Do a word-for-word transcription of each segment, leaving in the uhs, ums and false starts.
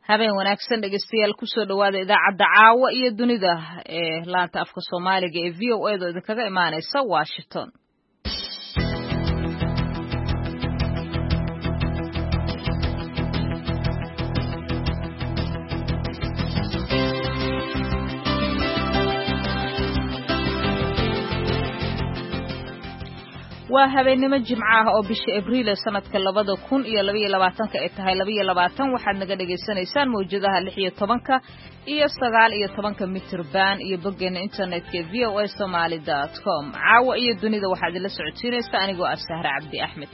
habeen wanaagsan dhegeystayaal ku soo dhawaada idaacadda caawa iyo dunida ee laanta afka Soomaaliga ee V O A da idinkaga imaanaysa Washington. waa habeenimo jimco ah oo bisha Abriil sanadka labada kun iyo laba iyo labaatanka ay tahay laba iyo labaatan waxaad naga dhageysanaysaan mawjadaha lix iyo tobanka iyo sagaal iyo tobanka mitir band iyo boggeena internetka v o a somali dot com caawa iyo dunida waxaad la socodsiinaysaa anigoo ah Sahra Cabdi Axmed.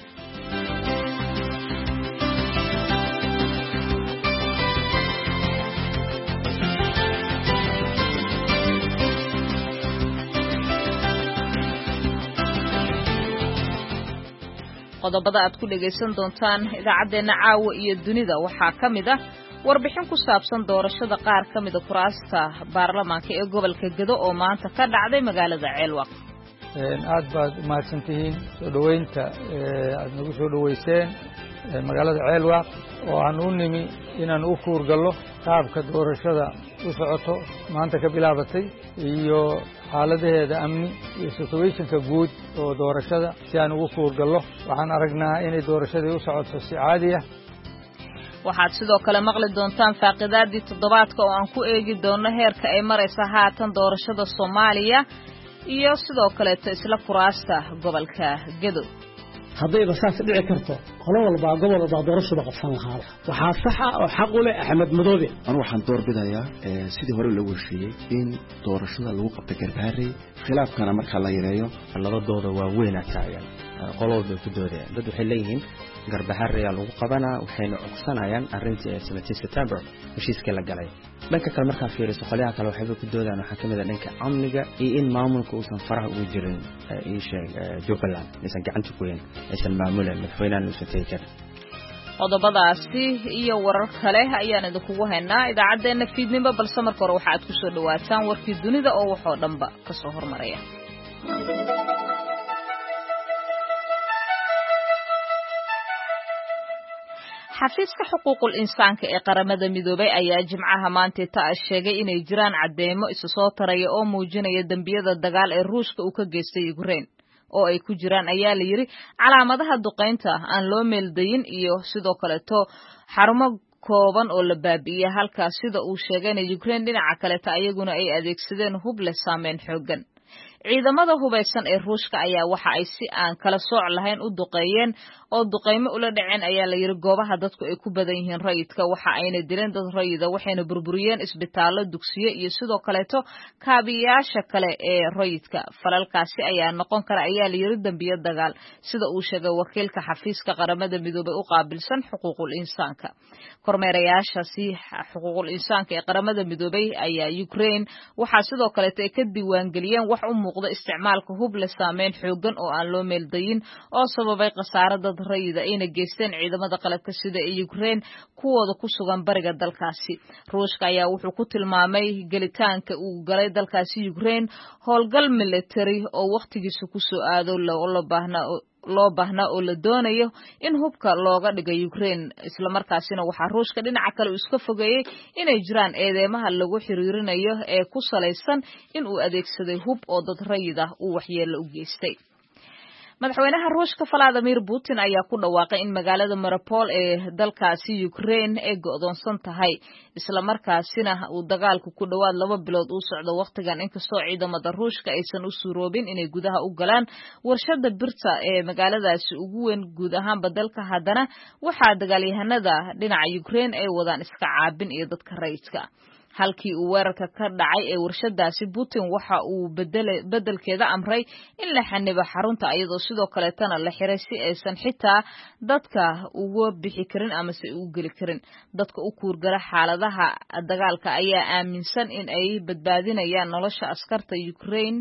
qodobada aad ku dhageysan doontaan idaacadeena caawa iyo dunida waxaa kamid ah warbixin ku saabsan doorashada qaar kamid ah kuraasta baarlamaanka ee gobolka Gedo oo maanta ka dhacday magaalada Ceelwaq. een aad baad mahadsantihiin soo dhaweynta aad nagu soo dhaweyseen magaalada Ceelwaq oo aan u nimi inaan u kuurgallo qaabka doorashada u socoto maanta ka bilaabatay iyo xaaladaheeda amni iyo situationka guud oo doorashada si aan ugu kuurgallo waxaan aragnaa inay doorashadii u socoto si caadi ah. waxaad sidoo kale maqli doontaan faaqidaadii toddobaadka oo aan ku eegi doono heerka ay maraysa haatan doorashada Soomaaliya iyo sidoo kale isla kuraasta gobolka Gedo. haddayba saas dhici karto qolo walba gobol walba doorashada qabsan lahaa waxaa sax ah oo xaq u leh Axmed Madoobe. Anu waxaan doorbidayaa sidii hore loo heshiiyay in doorashada lagu qabto Garbaharey khilaafkana marka la yareeyo labadooda waa weyn taagan qololba ku doodeen dad waxay leeyihiin Garbaharey lagu qabanaa waxayna codsanayaan arrintii seventeen September heshiiska la galay dhanka kale marka fiiriso qoliyaha kale waxay ku doodaan waxa kamid ah dhanka amniga iyo in maamulka uusan faraha ugu jirin ee sheeg Jubbaland aysan gacanta ku weyn aysan maamulaan madaxweynaha uusan teekan. qodobadaasi iyo warar kale ayaan idinku haynaa idaacadeena fiidnimo balse marka hore waxaad ku soo dhawaataan warkii dunida oo wax oo dhanba ka soo hormaraya. xafiiska xuquuqul insaanka ee qaramada midoobay ayaa jimcaha maanta ta sheegay inay jiraan cadeemo isu soo taraya oo muujinaya dambiyada dagaal ee Ruushka uu ka geystay Ukraine oo ay ku jiraan ayaa la yiri calaamadaha duqeynta aan loo meeldayin iyo sidoo kale to xarumo kooban oo la baabi'iyay halka sida uu sheegay in Ukraine dhinaca kale ta ayaguna ay adeegsadeen hub leh saameyn xooggan. ciidamada hubeysan ee Ruushka ayaa waxa ay si aan kala sooc lahayn u duqeeyeen oo duqeymo ula dhaceen ayaa la yiri goobaha dadku ay ku badan yihiin rayidka waxa ayna dileen dad rayida waxayna burburiyeen isbitaallo dugsiyo iyo sidoo kale to kaabiyaasha kale ee rayidka falalkaasi ayaa noqon kara ayaa la yiri dambiyo dagaal sida uu sheegay wakiilka xafiiska qaramada midoobay u qaabilsan xuquuqul insaanka. kormeerayaasha si xuquuqul insaanka ee qaramada midoobay ayaa Ukraine waxa sidoo kale ay ka diiwaan galiyeen wax u muuqda isticmaalka hub la saameyn xoogan oo aan loo meeldayin oo sababay khasaare dad rayida ayna geysteen ciidamada qalabka sida ee Ukraine kuwooda ku sugan bariga dalkaasi. Ruushka ayaa wuxuu ku tilmaamay galitaanka uu galay dalkaasi Ukraine howlgal military oo waqtigiisa ku soo aado loo baahnaa loo baahnaa oo la doonayo in hubka looga dhigay Ukraine isla markaasina waxa Ruushka dhinaca kale uu iska fogeeyay inay jiraan eedeymaha lagu xiriirinayo ee ku saleysan in uu adeegsaday hub oo dad rayid ah uu waxyeello u geystay. madaxweynaha Ruushka Vladimir Putin ayaa ku dhawaaqay in magaalada Mariupol ee dalkaasi Ukraine ay go'doonsan tahay isla markaasina uu dagaalku ku dhawaad laba bilood u socdo waqtigan inkastoo ciidamada Ruushka aysan u suuroobin inay gudaha u galaan warshada birta ee magaaladaasi ugu weyn guud ahaan badalka haddana waxa dagaalyahanada dhinaca Ukraine ay wadaan iska caabin iyo dadka rayidka. halkii uu weerarka ka dhacay ee warshadaasi Putin waxa uu bedelkeeda amray in la xanibo xarunta iyadoo sidoo kale tan la xiray si aysan xitaa dadka uga bixi karin ama si u gali karin. dadka u kuurgala xaaladaha dagaalka ayaa aaminsan in ay badbaadinayaan nolosha askarta Ukraine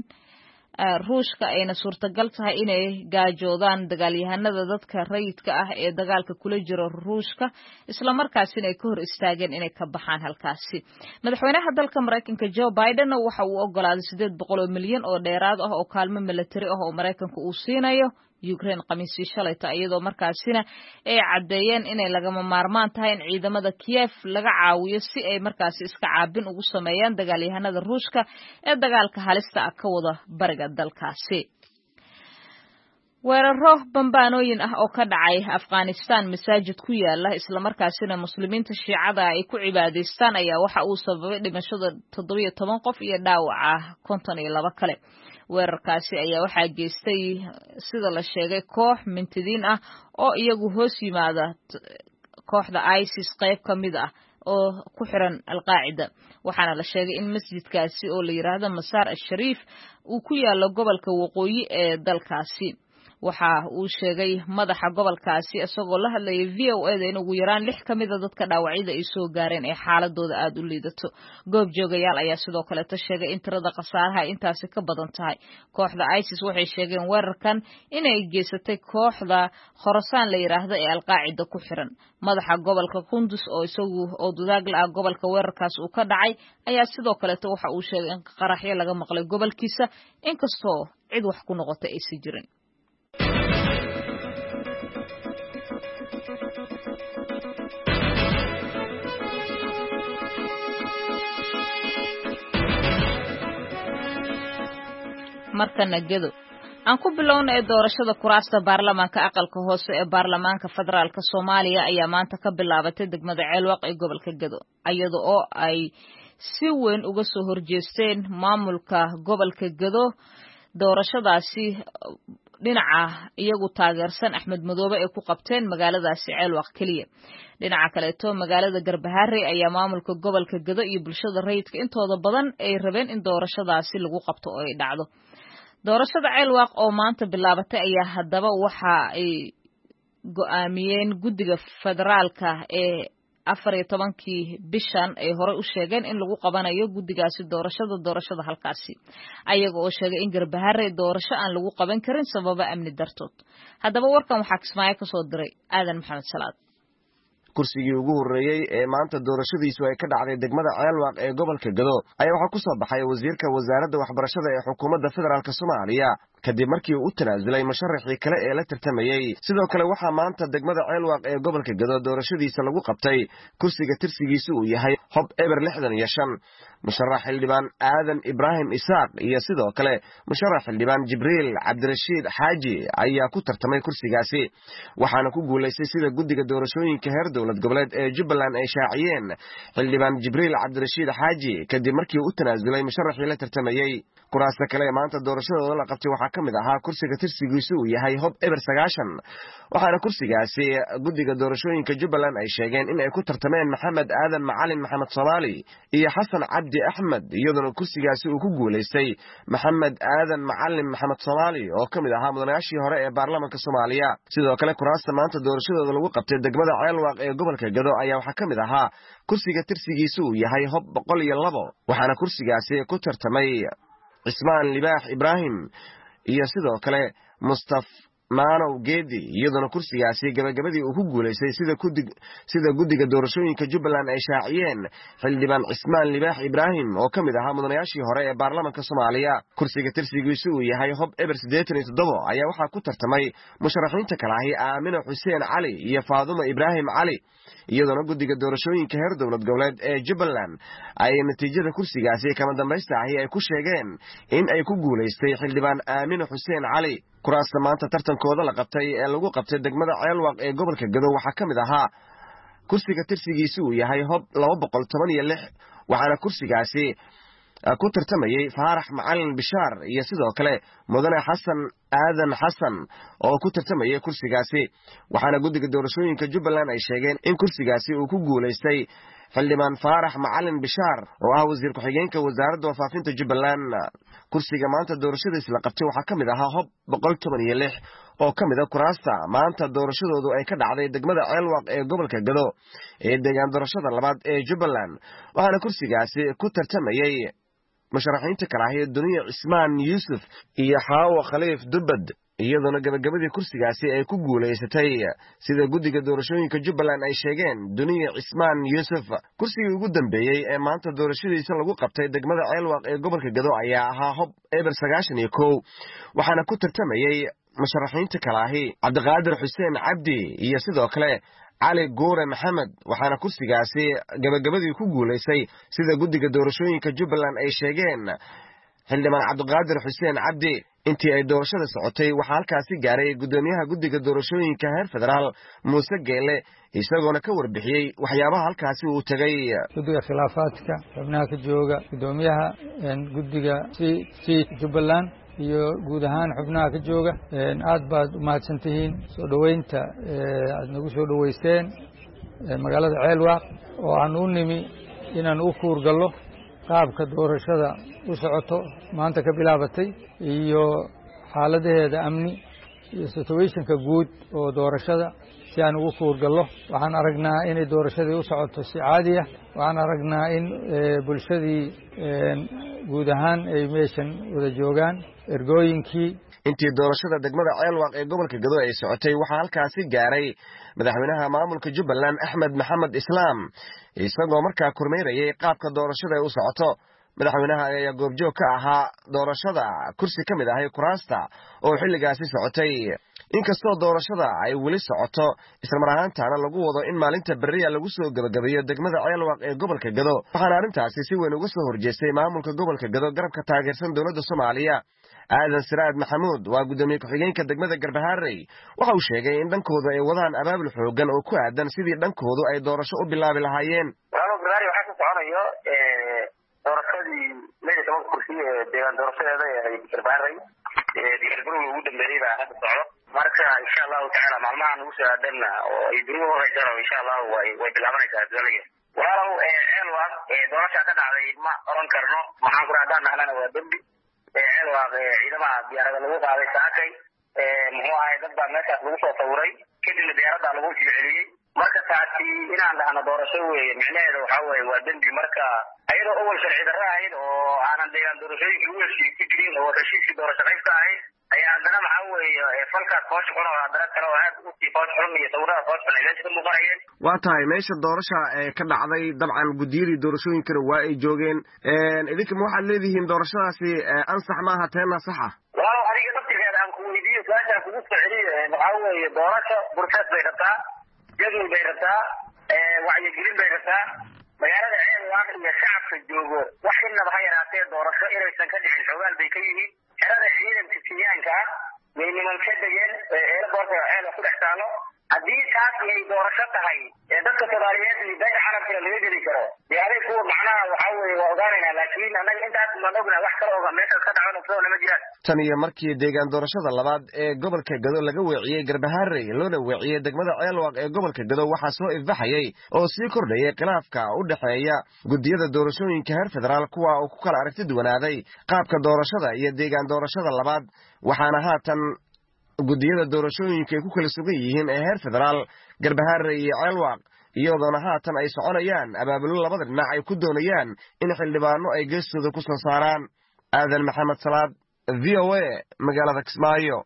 Ruushka ayna suurtagal tahay inay gaajoodaan dagaalyahanada dadka rayidka ah ee dagaalka kula jira Ruushka isla markaasina ay ka hor istaageen inay ka baxaan halkaasi. madaxweynaha dalka Mareykanka Joe Biden waxa uu ogolaaday sideed boqol oo milyan oo dheeraad ah oo kaalmo military ah oo Mareykanka uu siinayo Ukraine qamiisii shalayta iyadoo markaasina ay cadeeyeen inay lagama maarmaan tahay in ciidamada Kiev laga caawiyo si ay markaasi iska caabin ugu sameeyaan dagaalyahanada Ruushka ee dagaalka halista ah ka wada bariga dalkaasi. weeraro bambaanooyin ah oo ka dhacay Afghanistan masaajid ku yaala isla markaasina muslimiinta Shiicada ay ku cibaadaystaan ayaa waxa uu sababay dhimashada toddoba iyo toban qof iyo dhaawaca konton iyo laba kale. weerarkaasi ayaa waxaa geystay sida la sheegay koox mintidiin ah oo iyagu hoos yimaada kooxda ISIS qayb ka mid ah oo ku xiran Al-Qaacida. waxaana la sheegay in masjidkaasi oo la yiraahdo Masaar al-Sharif uu ku yaalo gobolka waqooyi ee dalkaasi. waxa uu sheegay madaxa gobolkaasi isagoo la hadlayay V O A da in ugu yaraan lix ka mid ah dadka dhaawacyada ay soo gaareen ee xaaladooda aad u liidato. goob joogayaal ayaa sidoo kale ta sheegay in tirada khasaaraha intaasi ka badan tahay. kooxda ISIS waxay sheegeen weerarkan inay geysatay kooxda Khorasan la yiraahdo ee Al-Qaacida ku xiran. madaxa gobolka Qunduz oo isagu oo dudaag la ah gobolka weerarkaas uu ka dhacay ayaa sidoo kale waxa uu sheegay in qaraxyo laga maqlay gobolkiisa inkastoo cid wax ku noqotay ay si jirin. markana gedo aan ku bilowno ee doorashada kuraasta baarlamaanka aqalka hoose ee baarlamaanka federaalka Soomaaliya ayaa maanta ka bilaabatay degmada Ceelwaq ee gobolka Gedo iyada oo ay si weyn uga soo horjeesteen maamulka gobolka Gedo doorashadaasi dhinaca iyagu taageersan Axmed Madoobe ee ku qabteen magaaladaasi Ceelwaq kaliya. dhinaca kale to magaalada Garbaharey ayaa maamulka gobolka Gedo iyo bulshada rayidka intooda badan ay rabeen in doorashadaasi lagu qabto oo ay dhacdo. doorashada Ceelwaq oo maanta bilaabatay ayaa haddaba waxa ay go'aamiyeen guddiga federaalka ee afar iyo tobankii bishan ay hore u sheegeen in lagu qabanayo guddigaasi doorashada doorashada halkaasi ayaga oo sheegay in Garbaharey doorasho aan lagu qaban karin sababa amni dartood. haddaba warkan waxaa Kismaayo ka soo diray Aadan Maxamed Salaad. kursigii ugu horeeyay ee maanta doorashadiisu ay ka dhacday degmada Ceelwaq ee gobolka Gedo ayaa waxa ku soo baxay wasiirka wasaaradda waxbarashada ee xukuumadda federaalka Soomaaliya kadib markii uu u tanaasulay musharaxii kale ee la tartamayay. sidoo kale waxaa maanta degmada Ceelwaq ee gobolka Gedo doorashadiisa lagu qabtay kursiga tirsigiisu uu yahay Hob Eber lixdan iyo shan musharax xildhibaan Aadan Ibraahim Isaaq iyo sidoo kale musharax xildhibaan Jibriil Cabdirashiid Xaaji ayaa ku tartamay kursigaasi waxaana ku guuleystay sida guddiga doorashooyinka heer dowlad goboleed ee Jubbaland ay shaaciyeen xildhibaan Jibriil Cabdirashiid Xaaji kadib markii uu u tanaasulay musharaxii la tartamayay. kuraasta kale ee maanta doorashadooda la qabtay waxaa ka mid ahaa kursiga tirsigiisu uu yahay Hob Eber sagaashan waxaana kursigaasi guddiga doorashooyinka Jubbaland ay sheegeen in ay ku tartameen Maxamed Aadan Macalin Maxamed Soomaali iyo Xasan Cabdi Axmed iyadoo kursigaasi uu ku guuleystay Maxamed Aadan Macalin Maxamed Soomaali oo ka mid ahaa mudanayaashii hore ee baarlamaanka Soomaaliya. sidoo kale kuraasta maanta doorashadooda lagu qabtay degmada Ceelwaq ee gobolka Gedo ayaa waxaa ka mid ahaa kursiga tirsigiisu uu yahay Hob boqol iyo labo waxaana kursigaasi ku tartamay Cismaan Libaax Ibraahim iyo sidoo kale Mustaf Maanow Geedi iyadoo kursigaasi gabagabadii uu ku guuleystay sida kudig sida guddiga doorashooyinka Jubbaland ay shaaciyeen xildhibaan Cismaan Libaax Ibraahim oo ka mid ahaa mudanayaashii hore ee baarlamaanka Soomaaliya. kursiga tirsigiisu uu yahay Hob Eber siddeetan iyo toddoba ayaa waxaa ku tartamay musharaxiinta kale ah Aamino Xuseen Cali iyo Faadumo Ibraahim Cali iyadoo guddiga doorashooyinka heer dowlad goboleed ee Jubbaland ay natiijada kursigaasi kama dambaysta ahi ay ku sheegeen in ay ku guuleystay xildhibaan Aamino Xuseen Cali. kuraasta maanta tartankooda la qabtay ee lagu qabtay degmada Ceelwaq ee gobolka Gedo waxaa ka mid ahaa kursiga tirsigiisu uu yahay Hob laba boqol toban iyo lix waxaana kursigaasi ku tartamayay Faarax Macalin Bishaar iyo sidoo kale mudane Xasan Aadan Xasan oo ku tartamayay kursigaasi waxaana guddiga doorashooyinka Jubbaland ay sheegeen in kursigaasi uu ku guuleystay xildhibaan Faarax Macalin Bishaar oo ah wasiir ku-xigeenka wasaaradda warfaafinta Jubbaland. kursiga maanta doorashadiisa la qabtay waxaa ka mid ahaa Hob boqol toban iyo lix oo ka mid ah kuraasta maanta doorashadoodu ay ka dhacday degmada Ceelwaq ee gobolka Gedo ee deegaan doorashada labaad ee Jubbaland waxaana kursigaasi ku tartamayay musharaxiinta kale ah Duniya Cismaan Yuusuf iyo Xaawo Khaliif Dubad iyadoo gabagabadii kursigaasi ay ku guuleysatay sida guddiga doorashooyinka Jubbaland ay sheegeen Duniya Cismaan Yuusuf. kursigii ugu dambeeyay ee maanta doorashadiisa lagu qabtay degmada Ceelwaq ee gobolka Gedo ayaa ahaa Hob Eber sagaashan iyo kow waxaana ku tartamayay musharaxiinta kale ahi cabdiqaadir xuseen cabdi iyo sidoo kale cali guure maxamed waxaana kursigaasi gabagabadii ku guulaysay sida guddiga doorashooyinka Jubbaland ay sheegeen xildhibaan cabdiqaadir xuseen cabdi. intii ay doorashada socotay waxaa halkaasi gaaray gudoomiyaha guddiga doorashooyinka heer federaal Muuse Geele isagoona ka warbixiyay waxyaabaha halkaasi uu tagay. guddiga khilaafaadka xubnaha ka jooga gudoomiyaha guddiga si Jubbaland iyo guud ahaan xubnaha ka jooga aad baad u mahadsantihiin soo dhaweynta aad nagu soo dhaweyseen magaalada Ceelwaaq oo aan u nimi inaan u kuur gallo qaabka doorashada u socoto maanta ka bilaabatay iyo xaaladaheeda amni iyo situationka guud oo doorashada si aan ugu kuur gallo. waxaan aragnaa inay doorashadii u socoto si caadi ah. waxaan aragnaa in bulshadii guud ahaan ay meeshan wada joogaan ergooyinkii. intii doorashada degmada Ceelwaaq ee gobolka Gado ay socotay waxaa halkaasi gaaray madaxweynaha maamulka Jubbaland Axmed Maxamed Islaam isagoo markaa kormeerayay qaabka doorashada u socoto. madaxweynaha ayaa goobjoog ka ahaa doorashada kursi ka mid ah kuraasta oo xilligaasi socotay. inkastoo doorashada ay weli socoto isla mar ahaantaana lagu wado in maalinta beriya lagu soo gabagabeeyo degmada Ceelwaaq ee gobolka Gado waxaana arrintaasi si weyn uga soo horjeestay maamulka gobolka Gado garabka taageersan dowladda Soomaaliya. aadan siraad maxamuud waa gudoomiye ku-xigeenka degmada Garbaharey waxa uu sheegay in dhankooda ay wadaan abaabul xoogan oo ku aadan sidii dhankoodu ay doorasho u bilaabi lahaayeen. Garbaharey waxa ka soconayo ee doorashadii lix iyo toban kursi ee deegaan doorashadeeda ee Garbaharey ee diyaargarowga ugu dambeeyay baa hadda socdo. marka insha Allah taala maalmahan ugu soo aadana oo ay duruuhu hayjaro insha Allah way way bilaabanaysaa doonaya. walaalow ee Ceelwaaq ee doorashada ka dhacday ma oran karno maxaan ku raadaan nahlana waa dambi. Ceelwaaq ciidamada diyaarada lagu qaaday saakay ee muxuu ahay dad baa meeshaas lagu soo sawiray kadib diyaarada lagu sii celiyay. marka taasi inaan dhahno doorasho weeye micnaheedu waxa weeye waa dambi. marka ayadoo awal sharci darro ahayd oo aanan deegaan doorashooyinka ugu heshiisay jirin oo heshiiskii doorasho qaybka ahayd ayaa haddana waxa weeye falkaas hoos xun oo haddana kale oo aad u sii hoos xun iyo sawirada hoos xun ay meesha ka muuqanayeen. waa tahay meesha doorasha ee ka dhacday dabcan guddiyadii doorashooyinkana waa ay joogeen. idinka ma waxaad leedihiin doorashadaasi ansax maaha teena saxa? waaw adiga naftigeeda aan ku weydiiyo su-aashaan kugu soo celiyo waxaa weeye doorasho bursaad bay rabtaa jadwal bay rabtaa wacyigelin bay rabtaa. magaalada Ceelwaaq iyo shacabka joogo wax inaba ha yaraatee doorasho inaysan ka dhicin xogaal bay ka yihiin. xerada ciidanka Kenyaanka ah way niman ka degeen eerboorka Ceelwaaq ku dhex taalo. haddii taas ay doorasho tahay ee dadka Soomaaliyeed liidada xarabka laga geli karo diyaarad kuwa macnaha waxa weeye waa ogaanayna laakiin anaga intaas ma ogna wax kale oo meesha ka dhacay oo lama jiraan. tan iyo markii deegaan doorashada labaad ee gobolka Gado laga weeciyay Garbaharey loona weeciyay degmada Ceelwaaq ee gobolka Gado waxaa soo ifbaxayay oo sii kordhayay khilaafka u dhaxeeya guddiyada doorashooyinka heer federaal kuwa oo ku kala aragti duwanaaday qaabka doorashada iyo deegaan doorashada labaad. waxaana haatan guddiyada doorashooyinka ay ku kala sugan yihiin ee heer federaal Garbaharey iyo Ceelwaaq iyadoona haatan ay soconayaan abaabulo labada dhinac ay ku doonayaan in xildhibaano ay geestooda ku soo saaraan. aadan maxamed salaad V O A magaalada Kismaayo.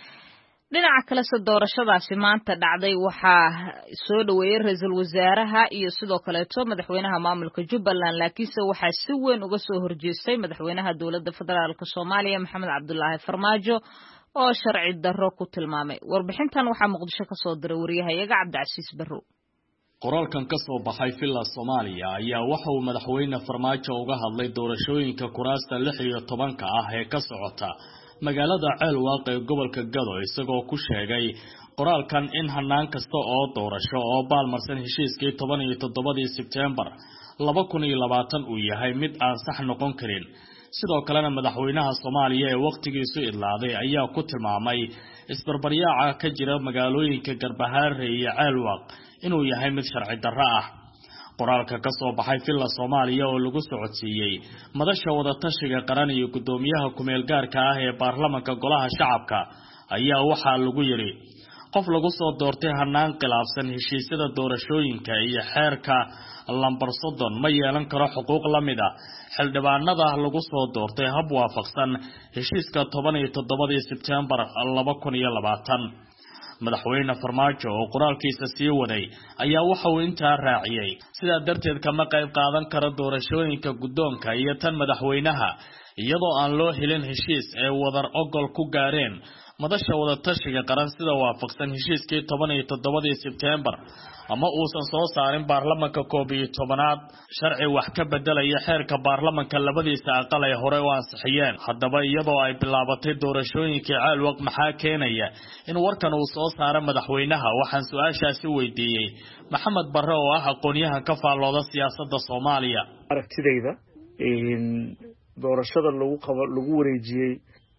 dhinaca kale se doorashadaasi maanta dhacday waxaa soo dhaweeyay ra'iisul wasaaraha iyo sidoo kaleeto madaxweynaha maamulka Jubbaland laakiinse waxaa si weyn uga soo horjeestay madaxweynaha dowladda federaalka Soomaaliya Maxamed Cabdullaahi Farmaajo oo sharci darro ku tilmaamay. warbixintan waxaa Muqdisho ka soo diray wariyahayaga Cabdicasiis Barrow. qoraalkan ka soo baxay Villa Soomaaliya ayaa waxa uu madaxweyne Farmaajo uga hadlay doorashooyinka kuraasta lix iyo tobanka ah ee ka socota magaalada Ceelwaaq ee gobolka Gado isagoo ku sheegay qoraalkan in hanaan kasta oo doorasho oo baalmarsan heshiiskii toban iyo toddobadii Sebtembar laba kun iyo labaatan uu yahay mid aan sax noqon karin. sidoo kalena madaxweynaha Soomaaliya ee waqtigiisu idlaaday ayaa ku tilmaamay isbarbaryaaca ka jira magaalooyinka Garbaharey iyo Ceelwaaq inuu yahay mid sharci darro ah. qoraalka ka soo baxay Villa Soomaaliya oo lagu socodsiiyay madasha wada tashiga qaran iyo gudoomiyaha kumeel gaarka ah ee baarlamaanka golaha shacabka ayaa waxaa lagu yiri qof lagu soo doortay hanaan khilaafsan heshiisyada doorashooyinka iyo xeerka lambar soddon ma yeelan karo xuquuq la mid ah xildhibaanada lagu soo doortay hab waafaqsan heshiiska toban iyo toddobadii Sebtembar laba kun iyo labaatan. madaxweyne Farmaajo oo qoraalkiisa sii waday ayaa waxa uu intaa raaciyay sidaa darteed kama qayb qaadan karo doorashooyinka guddoonka iyo tan madaxweynaha iyadoo aan loo helin heshiis ee wadar ogol ku gaareen madasha wada tashiga qaran sida waafaqsan heshiiskii toban iyo toddobadii Sebtembar ama uusan soo saarin baarlamaanka koob iyo tobanaad sharci wax ka bedelaya xeerka baarlamaanka labadiisa aqal ee hore u ansixiyeen. Haddaba iyadoo ay bilaabatay doorashooyinkii Ceelwaq maxaa keenaya in warkan uu soo saaro madaxweynaha? Waxaan su'aashaasi weydiiyey Maxamed Barre oo ah aqoonyahan ka faallooda siyaasadda Soomaaliya. Aragtidayda in doorashada lagu qabo lagu wareejiyay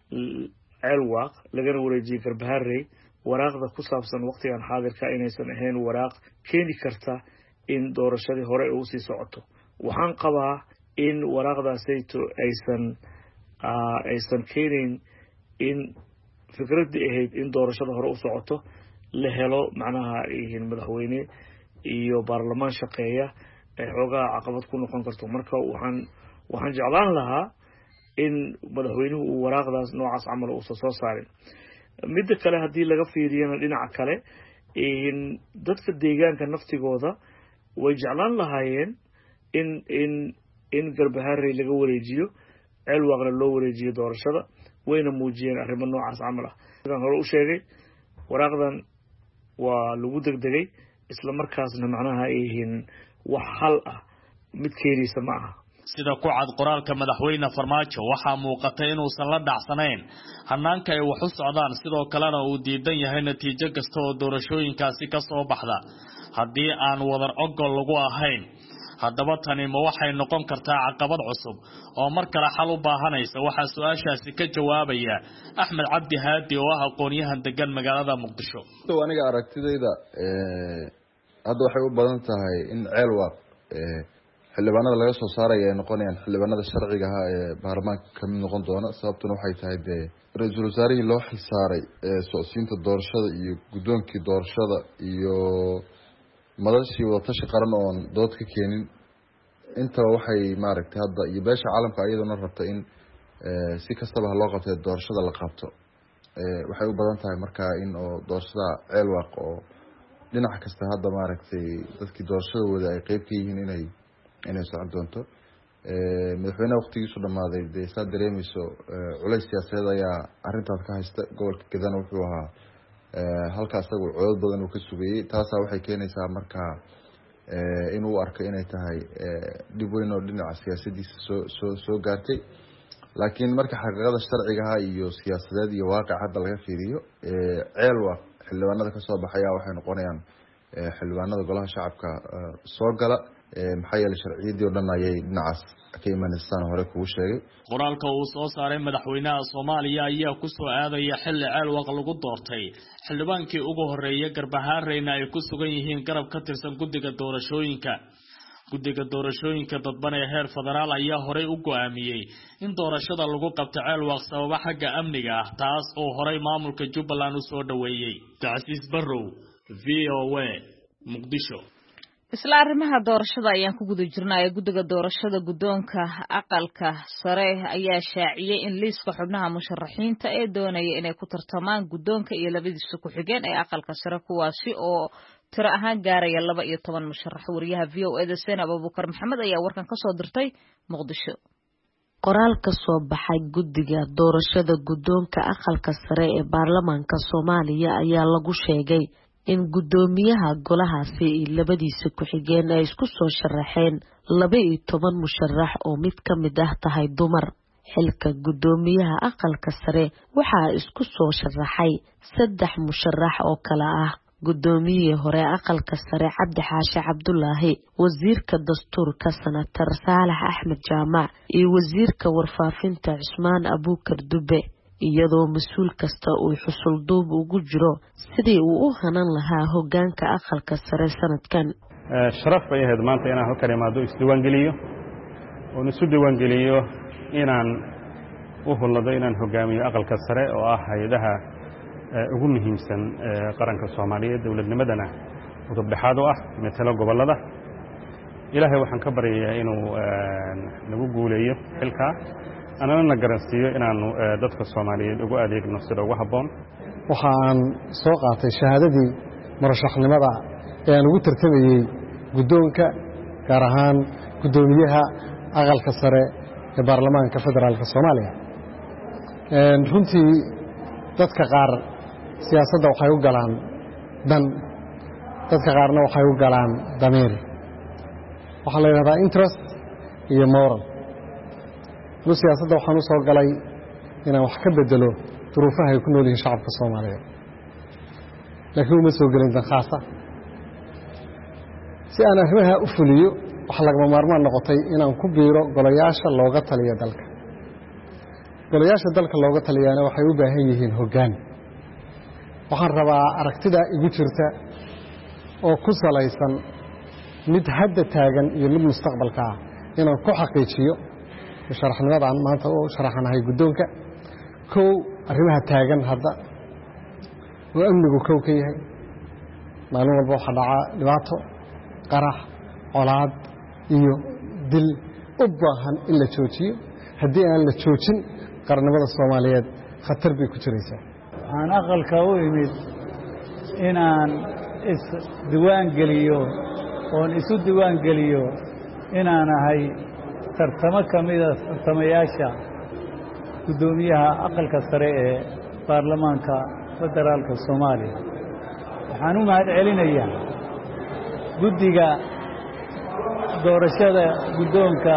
Ceelwaq lagana wareejiyay Garbaharey waraaqda ku saabsan waqtigan xaadirka inaysan ahayn waraaq keeni karta in doorashadii hore uu sii socoto. Waxaan qabaa in waraaqdaasayto aysan aysan keenin in fikradii ahayd in doorashada hore u socoto la helo macnaha in madaxweyne iyo baarlamaan shaqeeya ay xoogaa caqabad ku noqon karto. Marka waxaan waxaan jeclaan lahaa in madaxweynuhu uu waraaqdaas noocaas camal uu soo saarin. Mid kale hadii laga fiiriyana dhinaca kale in dadka deegaanka naftigooda way jeclaan lahaayeen in in in Garbaharey laga wareejiyo Ceelwaqna loo wareejiyo doorashada wayna muujiyeen arrimo noocaas camal ah. Sidaan hore u sheegay waraaqdan waa lagu degdegay isla markaasna macnaha yihiin wax hal ah mid keenaysa ma aha. sida ku cad qoraalka madaxweyne Farmaajo waxa muuqatay inuu san la dhacsanayn hanaanka ay wax u socdaan sidoo kalena uu diidan yahay natiijo kasta oo doorashooyinkaasi ka soo baxda haddii aan wadar ogol lagu ahayn. haddaba tani ma waxay noqon kartaa caqabad cusub oo mar kale xal u baahanaysa? Waxa su'aashaasi ka jawaabaya Axmed Cabdi Haadi oo ah aqoonyahan degan magaalada Muqdisho. aniga aragtidayda ee hadda waxay u badan tahay in Ceelwaq ee xildhibaanada laga soo saaray ay noqonayaan xildhibaanada sharciga ah ee baarlamaanka ka mid noqon doona. sababtuna waxay tahay de ra'iisul wasaarihii loo xil saaray ee socodsiinta doorashada iyo gudoonkii doorashada iyo madashii wada tashi qaran oo dood ka keenin inta waxay maaragtay hadda iyo beesha caalamka ayaduna rabta in si kastaba loo qabto doorashada la qabto. ee waxay u badan tahay marka in oo doorashada Ceelwaq oo dhinac kasta hadda maaragtay dadkii doorashada wada ay qayb ka yihiin inay inay socon doonto. ee madaxweynaha waqtigiisu dhamaaday de saad dareemayso culays siyaasadeed ayaa arrintaas ka haysta. gobolka Gadana wuxuu ahaa ee halkaas isagu codad badan uu ka sugayay. taas waxay keenaysaa marka ee inuu arko inay tahay dib weyn oo dhinaca siyaasadiisa soo soo soo gaartay. laakiin marka xaqiiqada sharciga ah iyo siyaasadeed iyo waaqic hadda laga fiiriyo ee Ceelwaq xildhibaanada ka soo baxaya waxay noqonayaan xildhibaanada golaha shacabka soo gala. maxay yeelay sharciyadii oo dhan ayay dhinacaas ka imanaysan hore kugu sheegay. qoraalka uu soo saaray madaxweynaha Soomaaliya ayaa ku soo aadaya xilli Ceelwaq lagu doortay xildhibaankii ugu horeeyay Garbahareyna ay ku sugan yihiin garab ka tirsan guddiga doorashooyinka. guddiga doorashooyinka dadban ee heer federaal ayaa horey u go'aamiyay in doorashada lagu qabto Ceelwaq sababa xagga amniga ah, taas oo horey maamulka Jubbaland u soo dhaweeyay. Taasiis Barrow, V O A, Muqdisho. isla arrimaha doorashada ayaan ku guda jirnaa. guddiga doorashada guddoonka aqalka sare ayaa shaaciyay in liiska xubnaha musharaxiinta ee doonaya inay ku tartamaan guddoonka iyo labadiisa ku xigeen ee aqalka sare kuwaasi oo tiro ahaan gaaraya laba iyo toban musharax. wariyaha V O A da Seenab Abubakar Maxamed ayaa warkan ka soo dirtay Muqdisho. qoraal ka soo baxay guddiga doorashada guddoonka aqalka sare ee baarlamaanka Soomaaliya ayaa lagu sheegay in guddoomiyaha golahaasi iyo labadiisa ku xigeen ay isku soo sharaxeen laba iyo toban musharax oo mid ka mid ah tahay dumar. xilka guddoomiyaha aqalka sare waxaa isku soo sharaxay saddex musharax oo kala ah guddoomiyihii hore aqalka sare Cabdi Xaashi Cabdulaahi, wasiirka dastuurka Senator Saalax Axmed Jaamac iyo wasiirka warfaafinta Cusmaan Abuukar Dube, iyadoo mas'uul kasta uu xusul duub ugu jiro sidii uu u hanan lahaa hoggaanka aqalka sare sanadkan. sharaf bay ahayd maanta inaan halkan imaado isdiiwaan geliyo oo isu diiwaan geliyo inaan u hulado inaan hogaamiyo aqalka sare oo ah hay'adaha ugu muhiimsan qaranka Soomaaliyeed. dawladnimadana udub dhexaad u ah metelo gobolada. ilaahay waxaan ka baryayaa inuu nagu guuleeyo xilka anana na garansiiyo inaanu dadka Soomaaliyeed ugu adeegno sida ugu habboon. waxaan soo qaatay shahaadadii murashaxnimada ee aan ugu tartamayay guddoonka gaar ahaan guddoomiyaha aqalka sare ee baarlamaanka federaalka Soomaaliya. runtii dadka qaar siyaasadda waxay u galaan dan dadka qaarna waxay u galaan damiir waxaa la yidhahdaa interest iyo moral anu siyaasadda waxaan u soo galay inaan wax ka bedelo duruufaha ay ku nool yihiin shacabka soomaaliyeed laakiin uma soo gelin dan khaasa si aan arrimaha u fuliyo waxaa lagama maarmaan noqotay inaan ku biiro golayaasha looga taliya dalka golayaasha dalka looga taliyaana waxay u baahan yihiin hoggaan waxaan rabaa aragtida igu jirta oo ku salaysan mid hadda taagan iyo mid mustaqbalka ah inaan ku xaqiijiyo sharaxnimadaan maanta u sharaxanahay guddoonka kow arrimaha taagan hadda oo amnigu kow ka yahay maalin walba waxaa dhacaa dhibaato qarax colaad iyo dil u baahan in la joojiyo haddii aan la joojin qarannimada soomaaliyeed khatar bay ku jiraysaa waxaan aqalka u imid inaan isdiwaan geliyo oon isu diiwaan geliyo inaan ahay tartamo ka mida tartamayaasha guddoomiyaha aqalka sare ee baarlamaanka federaalka soomaaliya waxaan u mahad celinayaa guddiga doorashada guddoonka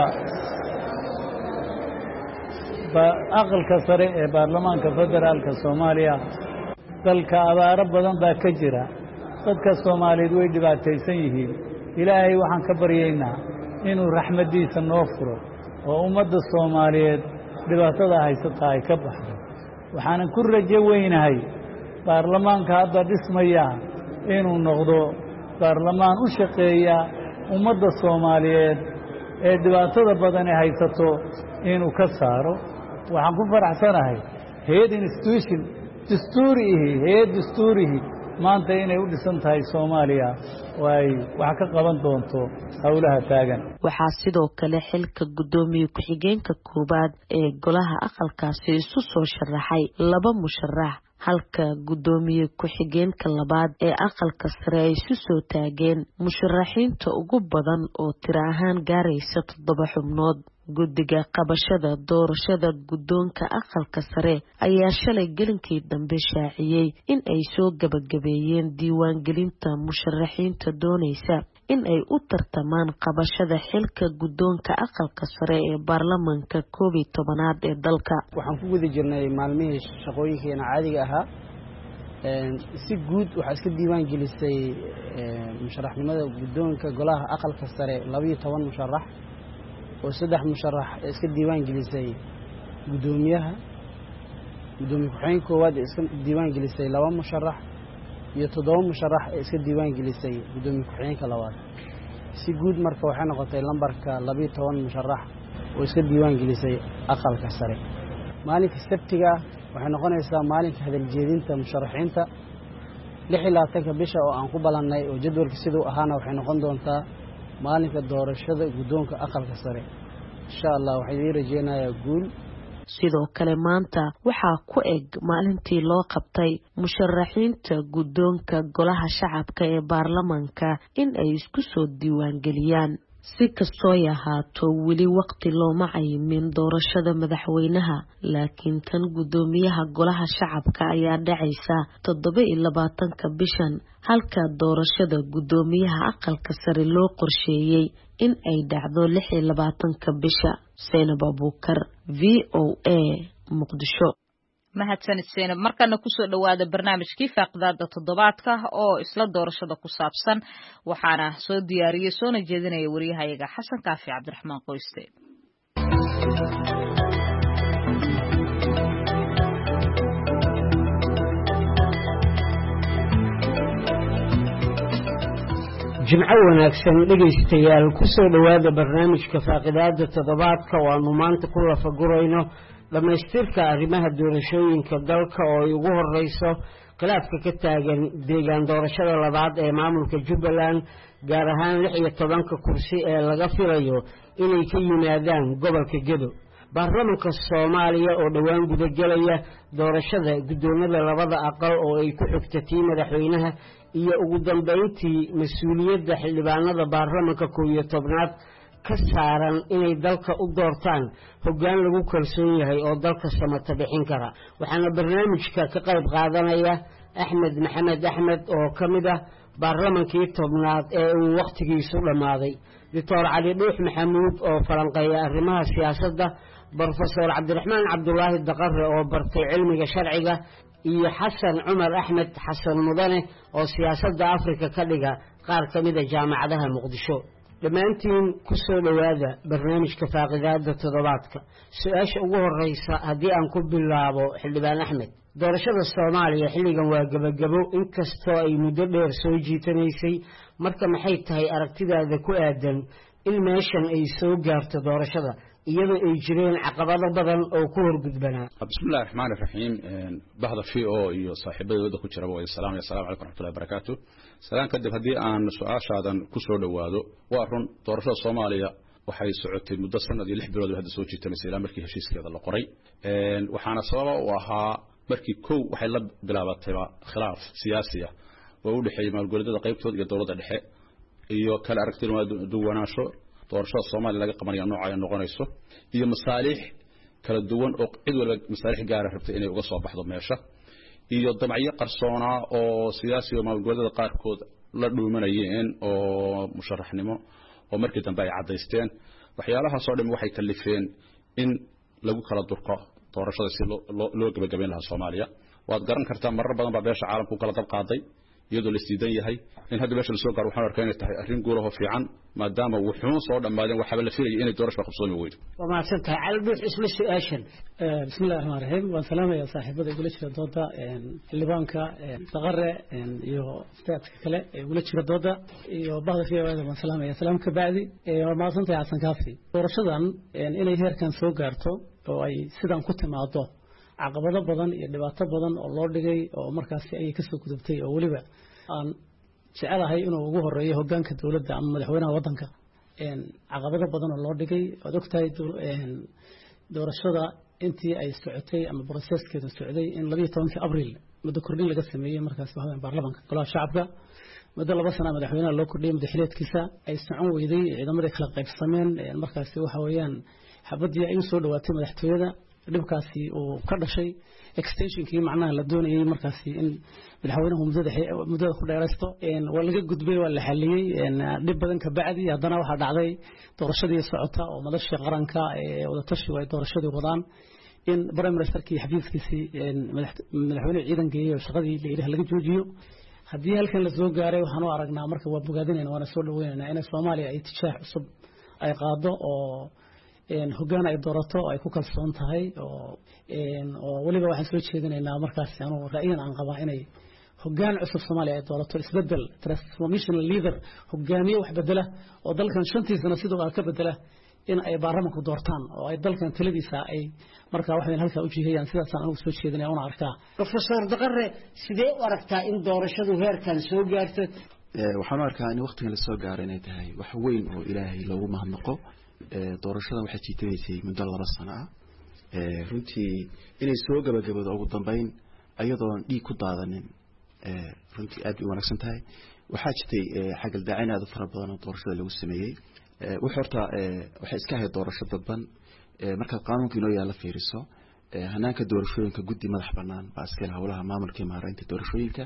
aqalka sare ee baarlamaanka federaalka soomaaliya dalka abaaro badan baa ka jira dadka soomaaliyeed way dhibaataysan yihiin ilaahay waxaan ka baryaynaa inuu raxmaddiisa noo furo oo ummadda soomaaliyeed dhibaatada haysata ay ka baxdo waxaanan ku rajo weynahay baarlamaanka hadda dhismaya inuu noqdo baarlamaan u shaqeeya ummadda soomaaliyeed ee dhibaatada badan ee haysato inuu ka saaro waxaan ku faraxsanahay hay-ad institution dastuurihi hay-ad dastuurihi maanta inay u dhisan tahay soomaaliya oo ay wax ka qaban doonto howlaha taagan waxaa sidoo kale xilka guddoomiye ku-xigeenka koowaad ee golaha aqalkaasi isu soo sharaxay laba musharax halka guddoomiye ku-xigeenka labaad ee aqalka sare ay isu soo taageen musharaxiinta ugu badan oo tiro ahaan gaaraysa toddoba xubnood guddiga qabashada doorashada guddoonka aqalka sare ayaa shalay gelinkii dambe shaaciyey in ay soo gabagabeeyeen diiwaangelinta musharaxiinta doonaysa in ay u tartamaan qabashada xilka guddoonka aqalka sare ee baarlamaanka koob iyo tobanaad ee dalka waxaan ku guda jirnay maalmihii shaqooyinkeena caadiga ahaa si guud waxaa iska diiwaan gelisay musharaxnimada guddoonka golaha aqalka sare labiyo toban musharax oo saddex musharax ee iska diiwaan gelisay guddoomiyaha guddoomiye ku-xigeenka koowaad ee iska diiwaan gelisay laba musharax iyo toddoba musharax ee iska diiwaan gelisay guddoomiye ku-xigeenka labaad si guud marka waxay noqotay lambarka labiyo toban musharax oo iska diiwaan gelisay aqalka sare maalinka sabtiga waxay noqonaysaa maalinka hadaljeedinta musharaxiinta lix iyo labaatanka bisha oo aan ku balannay oo jadwalka siduu ahaana waxay noqon doontaa maalinka doorashada guddoonka aqalka sare insha allah waxaan idiin rajeynayaa guul sidoo kale maanta waxaa ku eg maalintii loo qabtay musharaxiinta guddoonka golaha shacabka ee baarlamaanka in ay isku soo diiwaangeliyaan si kastooy ahaato weli waqti looma cayimin doorashada madaxweynaha laakiin tan guddoomiyaha golaha shacabka ayaa dhacaysa toddoba iyo labaatanka bishan halka doorashada guddoomiyaha aqalka sare loo qorsheeyey in ay dhacdo lix iyo labaatanka bisha Zainab Abuukar v o a Muqdisho mahadsanid Zainab markana kusoo dhawaada barnaamijkii faaqdaada toddobaadka oo isla doorashada ku saabsan waxaana soo diyaariyay soona jeedinaya wariyahayaga Xasan Kaafi Cabdiraxmaan Qoyste jimco wanaagsan dhegaystayaal kusoo dhawaada barnaamijka faaqidaada toddobaadka oo aanu maanta ku lafagurayno dhamaystirka arrimaha doorashooyinka dalka oo ay ugu horeyso khilaafka ka taagan deegaan doorashada labaad ee maamulka Jubbaland gaar ahaan lix iyo tobanka kursi ee laga filayo inay ka yimaadaan gobolka Gedo baarlamaanka Soomaaliya oo dhawaan gudagelaya doorashada guddoonada labada aqal oo ay ku xigtay madaxweynaha iyo ugu dambeyntii mas'uuliyadda xildhibaanada baarlamaanka koob iyo tobnaad ka saaran inay dalka u doortaan hoggaan lagu kalsoon yahay oo dalka samata bixin kara waxaana barnaamijka ka qayb qaadanaya axmed maxamed axmed oo ka mid ah baarlamankii tobnaad ee uu wakhtigiisu dhammaaday doctor cali dhuux maxamuud oo falanqeeya arrimaha siyaasadda brofesor cabdiraxmaan cabdulaahi daqare oo bartay cilmiga sharciga iyo xasan cumar axmed xasan mudane oo siyaasadda afrika ka dhiga qaar ka mida jaamacadaha muqdisho dhammaantiin ku soo dhowaada barnaamijka faaqidaada toddobaadka su-aasha ugu horeysa haddii aan ku bilaabo xildhibaan axmed doorashada soomaaliya xilligan waa gebagabo inkastoo ay muddo dheer soo jiitanaysay marka maxay tahay aragtidaada ku aadan in meeshan ay soo gaarto doorashada iyadoo ay jireen caqabado badan oo ku horgudbanaa bismillahi raxmaani raxiim bahda v o iyo saaxiibadooda ku jiraba waa salaam iyo salaam calaykum raxmatullahi barakaatu salaan kadib haddii aan su-aashaadan ku soo dhowaado waa run doorashada soomaaliya waxay socotay muddo sanad iyo lix bilood hadda soo jiitanaysay ilaa markii heshiiskeeda la qoray waxaana sababa u ahaa markii kow waxay la bilaabatayba khilaaf siyaasi ah oo u dhexeeyay maalgoleedyada qaybtooda iyo dowladda dhexe iyo kala aragtida duwanaansho doorashada soomaaliya laga qabanaya nooca ay noqonayso iyo masaaliix kala duwan oo cid walba masaaliix gaara rabtay inay uga soo baxdo meesha iyo damacyo qarsoonaa oo siyaasi oo maalgoleedyada qaarkood la dhuumanayeen oo musharaxnimo oo markii dambe ay cadaysteen waxyaalahaasoo dhan waxay kalifeen in lagu kala durko doorashada si loo gabagabayn lahaa soomaaliya waad garan kartaa marar badan baa beesha caalamku kala dab qaaday iyadoo la siidan yahay in hadda meesha lasoo gaaro waxaan arkaa inay tahay arrin guulaho fiican maadaama wuxuun soo dhammaadeen waxaaba la filayay inay doorashada qabsoomi weydo waa mahadsantahay calidhuux isla su-aashan bismillahi raxmaan raxiim waan salaamayaa saaxiibada igula jira dooda xildhibaanka daqare iyo staadka kale ee igula jira dooda iyo bahda v o da waan salaamaya salaam ka bacdi waa mahadsantahay xasan kaafi doorashadan inay heerkan soo gaarto oo ay sidan ku timaado caqabado badan iyo dhibaato badan oo loo dhigay oo markaasi ayay kasoo gudubtay oo weliba aan jecelahay inuu ugu horeeyo hogaanka dowladda ama madaxweynaha waddanka caqabado badan oo loo dhigay waad ogtahay doorashada intii ay socotay ama broseskeedu socday in labiyo tobankii abriil muddo kordhin laga sameeyey markaasi waxaa baarlamaanka golaha shacabka muddo laba sana madaxweynaha loo kordhiyey madaxileedkiisa ay socon weyday ciidamadii kala qaybsameen markaasi waxa weeyaan xabadii ay u soo dhawaatay madaxtooyada dhibkaasi uu ka dhashay extensionkii macnaha la doonayay markaasi in madaxweynuhu muddada muddada ku dheeraysto waa laga gudbay waa la xaliyey dhib badan ka bacdi haddana waxaa dhacday doorashadii socota oo madashii qaranka ee wadatashigu ay doorashadii wadaan in prime ministerkii xafiiskiisii madaxweyne ciidan geeyey oo shaqadii la ilaah laga joojiyo haddii halkan la soo gaaray waxaan u aragnaa marka waa bogaadinayna waana soo dhaweynaynaa inay soomaaliya ay tijaax cusub ay qaado oo hoggaan ay doorato ay ku kalsoon tahay oo oo waliba waxaan soo jeedinaynaa markaas anuu ra'yigan aan qabaa inay hoggaan cusub Soomaaliya ay doorato isbedel transformational leader hoggaamiye wax bedela oo dalkan shantii sano sidoo ay ka bedela in ay baarlamaanku doortaan oo ay dalkan taladiisa ay markaa wax weyn halka u jiheeyaan sidaas aan ugu soo jeedinay una arkaa professor daqare sidee u aragtaa in doorashadu heerkan soo gaarto waxaan arkaa in waqtigan la soo gaaray inay tahay wax weyn oo ilaahay loogu mahadnaqo doorashada waxay jiitanaysay muddo laba sano ah runtii inay soo gabagabado ugu dambeyn ayadoon dhiig ku daadanin runtii aad u wanaagsan tahay waxaa jirtay xagal daacin aad u fara badan oo doorashada lagu sameeyey wuxuu horta waxay iska ahayd doorasho dadban marka qaanuunka inoo yaala fiiriso hanaanka doorashooyinka guddi madax bannaan baa iskale howlaha maamulka maareynta doorashooyinka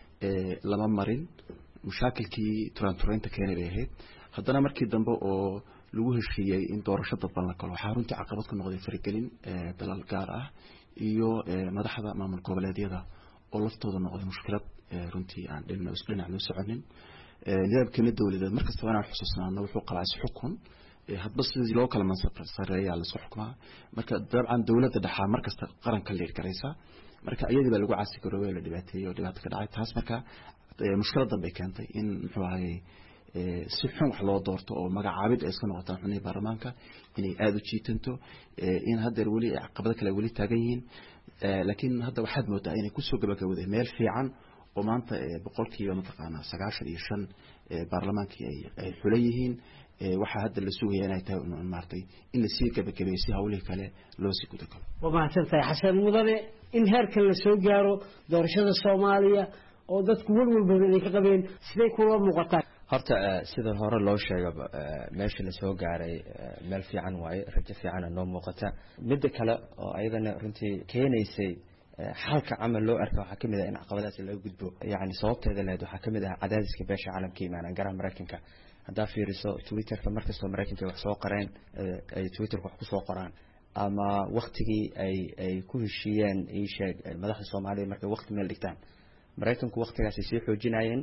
lama marin mushaakilkii turaanturaynta keenay bay ahayd haddana markii dambe oo lagu heshiiyey in doorasho dadban la galo waxaa runtii caqabad ku noqday faragelin dalal gaar ah iyo madaxda maamul goboleedyada oo laftooda noqday mushkilad runtii aan dhinacna u soconin nidaamkeena dowladeed markastaba inaan xusuusnaano wuxuu qabaa isxukun hadba sidii loo kala mansab sareeyaa lasoo xukumaa marka dabcan dowladda dhexaa markasta qaranka liir garaysa marka iyadii baa lagu caasi garoobay la dhibaateeyey oo dhibaato ka dhacay taas marka mushkiladan bay keentay in muxuu ahayey si xun wax loo doorto oo magacaabid ay iska noqotaan xubnihii baarlamaanka inay aada u jiitanto in haddeer weli caqabado kale weli taagan yihiin laakiin hadda waxaad moodaa inay kusoo gabagabowday meel fiican oo maanta boqolkiiba mataqaanaa sagaashan iyo shan baarlamaankii ay xulan yihiin waxaa hadda la sugaya inay tahay maartay in la sii gabagabeeyo si hawlihii kale loo sii guda galo waa mahadsantahay xasan mudane in heerkan la soo gaaro doorashada soomaaliya oo dadku walwal badan ay ka qabeen siday kula muuqataa horta sida hore loo sheegay meesha la soo gaaray meel fiican waaye rajo fiican oo muuqata mid kale oo ayadana runtii keenaysay xalka amal loo arko waxa kamid ah in caqabadaas laga gudbo yaani sababteeda leed waxa kamid ah cadaadiska beesha caalamka iimaan garan Mareykanka hadaa fiiriso Twitterka markasta Mareykanka wax soo qoreen ay Twitterka wax ku soo qoraan ama waqtigii ay ay ku heshiiyeen ay sheeg madaxda Soomaaliya markay waqti meel dhigtaan Mareykanku waqtigaas ay sii xoojinayeen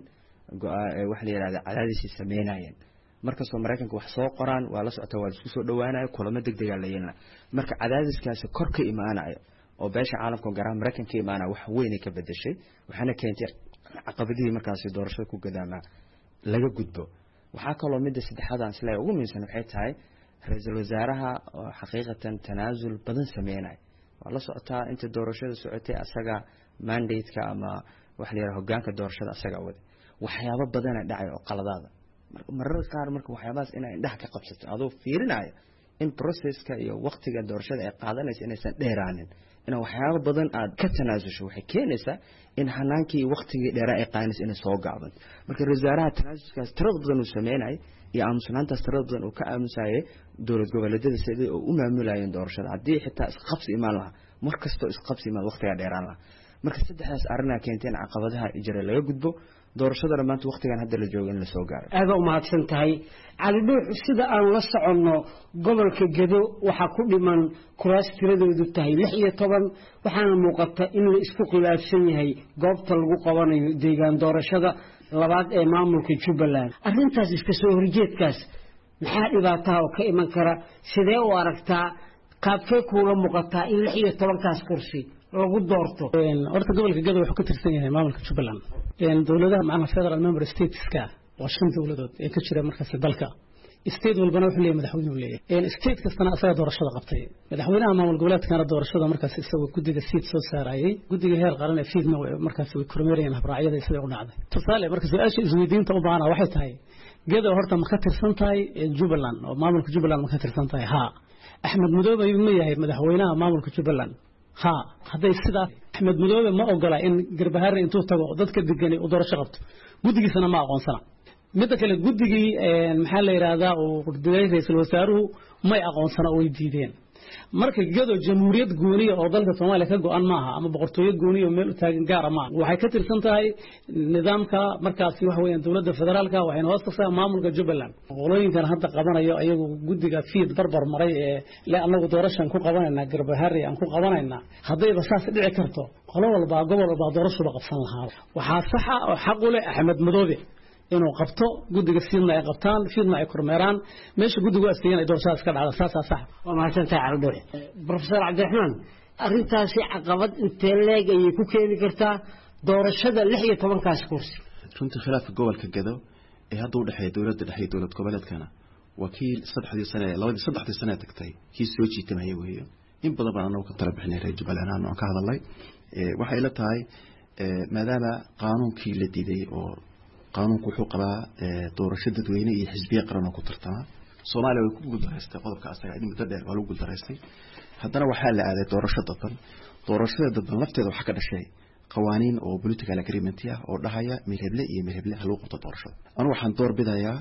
wax la yiraahdo cadaadis sameeyeen markasta Mareykanku wax soo qoraan waa la socota waa isku soo dhawaanayo kulamo degdeg ah leeyna marka cadaadiskaas kor ka imaanayo oo beesha caalamka garan Mareykanka iimaana wax weyn ka bedeshay waxana keentay caqabadii markaas doorashada ku gadaama laga gudbo waxa kale oo mid saddexaad aan isla ugu miisan waxay tahay ra'iisul wasaaraha oo xaqiiqatan tanaasul badan sameeyay waa la socotaa inta doorashada socotay asaga mandate-ka ama wax la yiraahdo hoggaanka doorashada asaga wada waxyaabo badan ay dhacay oo qaladaada mararka qaar marka waxyaabaas inay indhaha ka qabsato adoo fiirinaya in processka iyo waqtiga doorashada ay qaadanayso inaysan dheeraanin in waxyaabo badan aad ka tanaasusho waxay keenaysaa in hanaankii waqtigii dheeraa ay qaadanayso inay soo gaaban marka wasaaraha tanaasulkaas tirada badan uu sameeyay iyo aamusnaantaas tirada badan uu ka aamusayay dowlad goboleedyada sidii uu u maamulayeen doorashada hadii xitaa isqabsi imaan laha markasto isqabsi imaan waqtiga dheeraan laha marka saddexdaas arrin ay keentay in caqabadaha ijra laga gudbo doorashada maanta waqtigan hadda la joogo in la soo gaaro aad u mahadsan tahay cali dhuux sida aan la soconno gobolka Gedo waxa ku dhiman kuraas tiradoodu tahay lix iyo toban waxaana muuqata in la isku khilaafsan yahay goobta lagu qabanayo deegaan doorashada labaad ee maamulka Jubbaland arrintaas iska soo horjeedkaas maxaa dhibaato ah oo ka iman kara sidee u aragtaa qaabkee kuula muuqata in lix iyo toban kaas kursi lagu doorto horta gobolka Gedo wuxuu ka tirsan yahay maamulka Jubbaland een dawladaha macna federal member stateska waa shan dawladood ee ka jira markaas dalka state walbana wuxuu leeyahay madaxweyne uu leeyahay een state kastana asaga doorashada qabtay madaxweynaha maamul goboleedkana doorashada markaas isagoo guddiga seat soo saarayay guddiga heer qaran ee fiidna markaas way kormeerayeen habraacyada sida u dhacday tusaale markaas su'aasha isweydiinta u baahan waxay tahay Gedo horta ma ka tirsan tahay Jubbaland oo maamulka Jubbaland ma ka tirsan tahay ha Axmed Madoobe ayuu leeyahay madaxweynaha maamulka Jubbaland ha haday sida Axmed Madoobe ma ogola in Garbaharre intuu tago dadka degan oo doorasho qabto guddigiisana ma aqoonsana mid kale guddigii maxaa la yiraahdaa oo guddiga ra'iisul wasaaruhu ma aqoonsana oo diideen marka Gedo jamhuuriyad gooniyo oo dalka Soomaaliya ka go'an maaha ama boqortooyo gooniyo meel u taagan gaar ah ma waxay ka tirsan tahay nidaamka markaas wax weeyaan dawladda federaalka waxayna hoos ka saar maamulka Jubbaland qolooyinkan hadda qabanayo ayagu guddiga fiid barbar maray ee la anagu doorashan ku qabanayna Garbaharre aan ku qabanayna hadayba saas dhici karto qolo walba gobol walba doorasho la qabsan lahaa waxa sax ah oo xaq u leh Axmed Madoobe inuu qabto guddiga fiidna ay qabtaan fiidna ay kormeeraan meesha guddigu asteeyeen ay doorashadaas ka dhacdo saas sax waa mahadsantahay cali dhuux professor Cabdiraxmaan arrintaasi caqabad intee leeg ay ku keeni kartaa doorashada lix iyo toban kaas kursi runtii khilaafka gobolka Gedo ee hadda u dhaxeeya dawladda dhexe iyo dawlad goboleedkana wakiil saddexdii sano labadii saddexdii sano tagtay kii soo jiitamay weeyo in badan baan anagu ka tala bixinay reer Jubbaland aan ka hadalay ee waxa ila tahay maadaama qaanuunkii la diiday oo qaanuunku wuxuu qabaa doorasho dadweyne iyo xisbiye qaran oo ku tartama Soomaaliya way ku guuldareystay qodobka asaga in muddo dheer waa lagu guuldareystay haddana waxaa la aaday doorasho dadban doorashada dadban lafteeda waxa ka dhashay qawaaniin oo political agreement ah oo dhahaya midheble iyo midheble lagu qabto doorashada anigu waxaan door bidayaa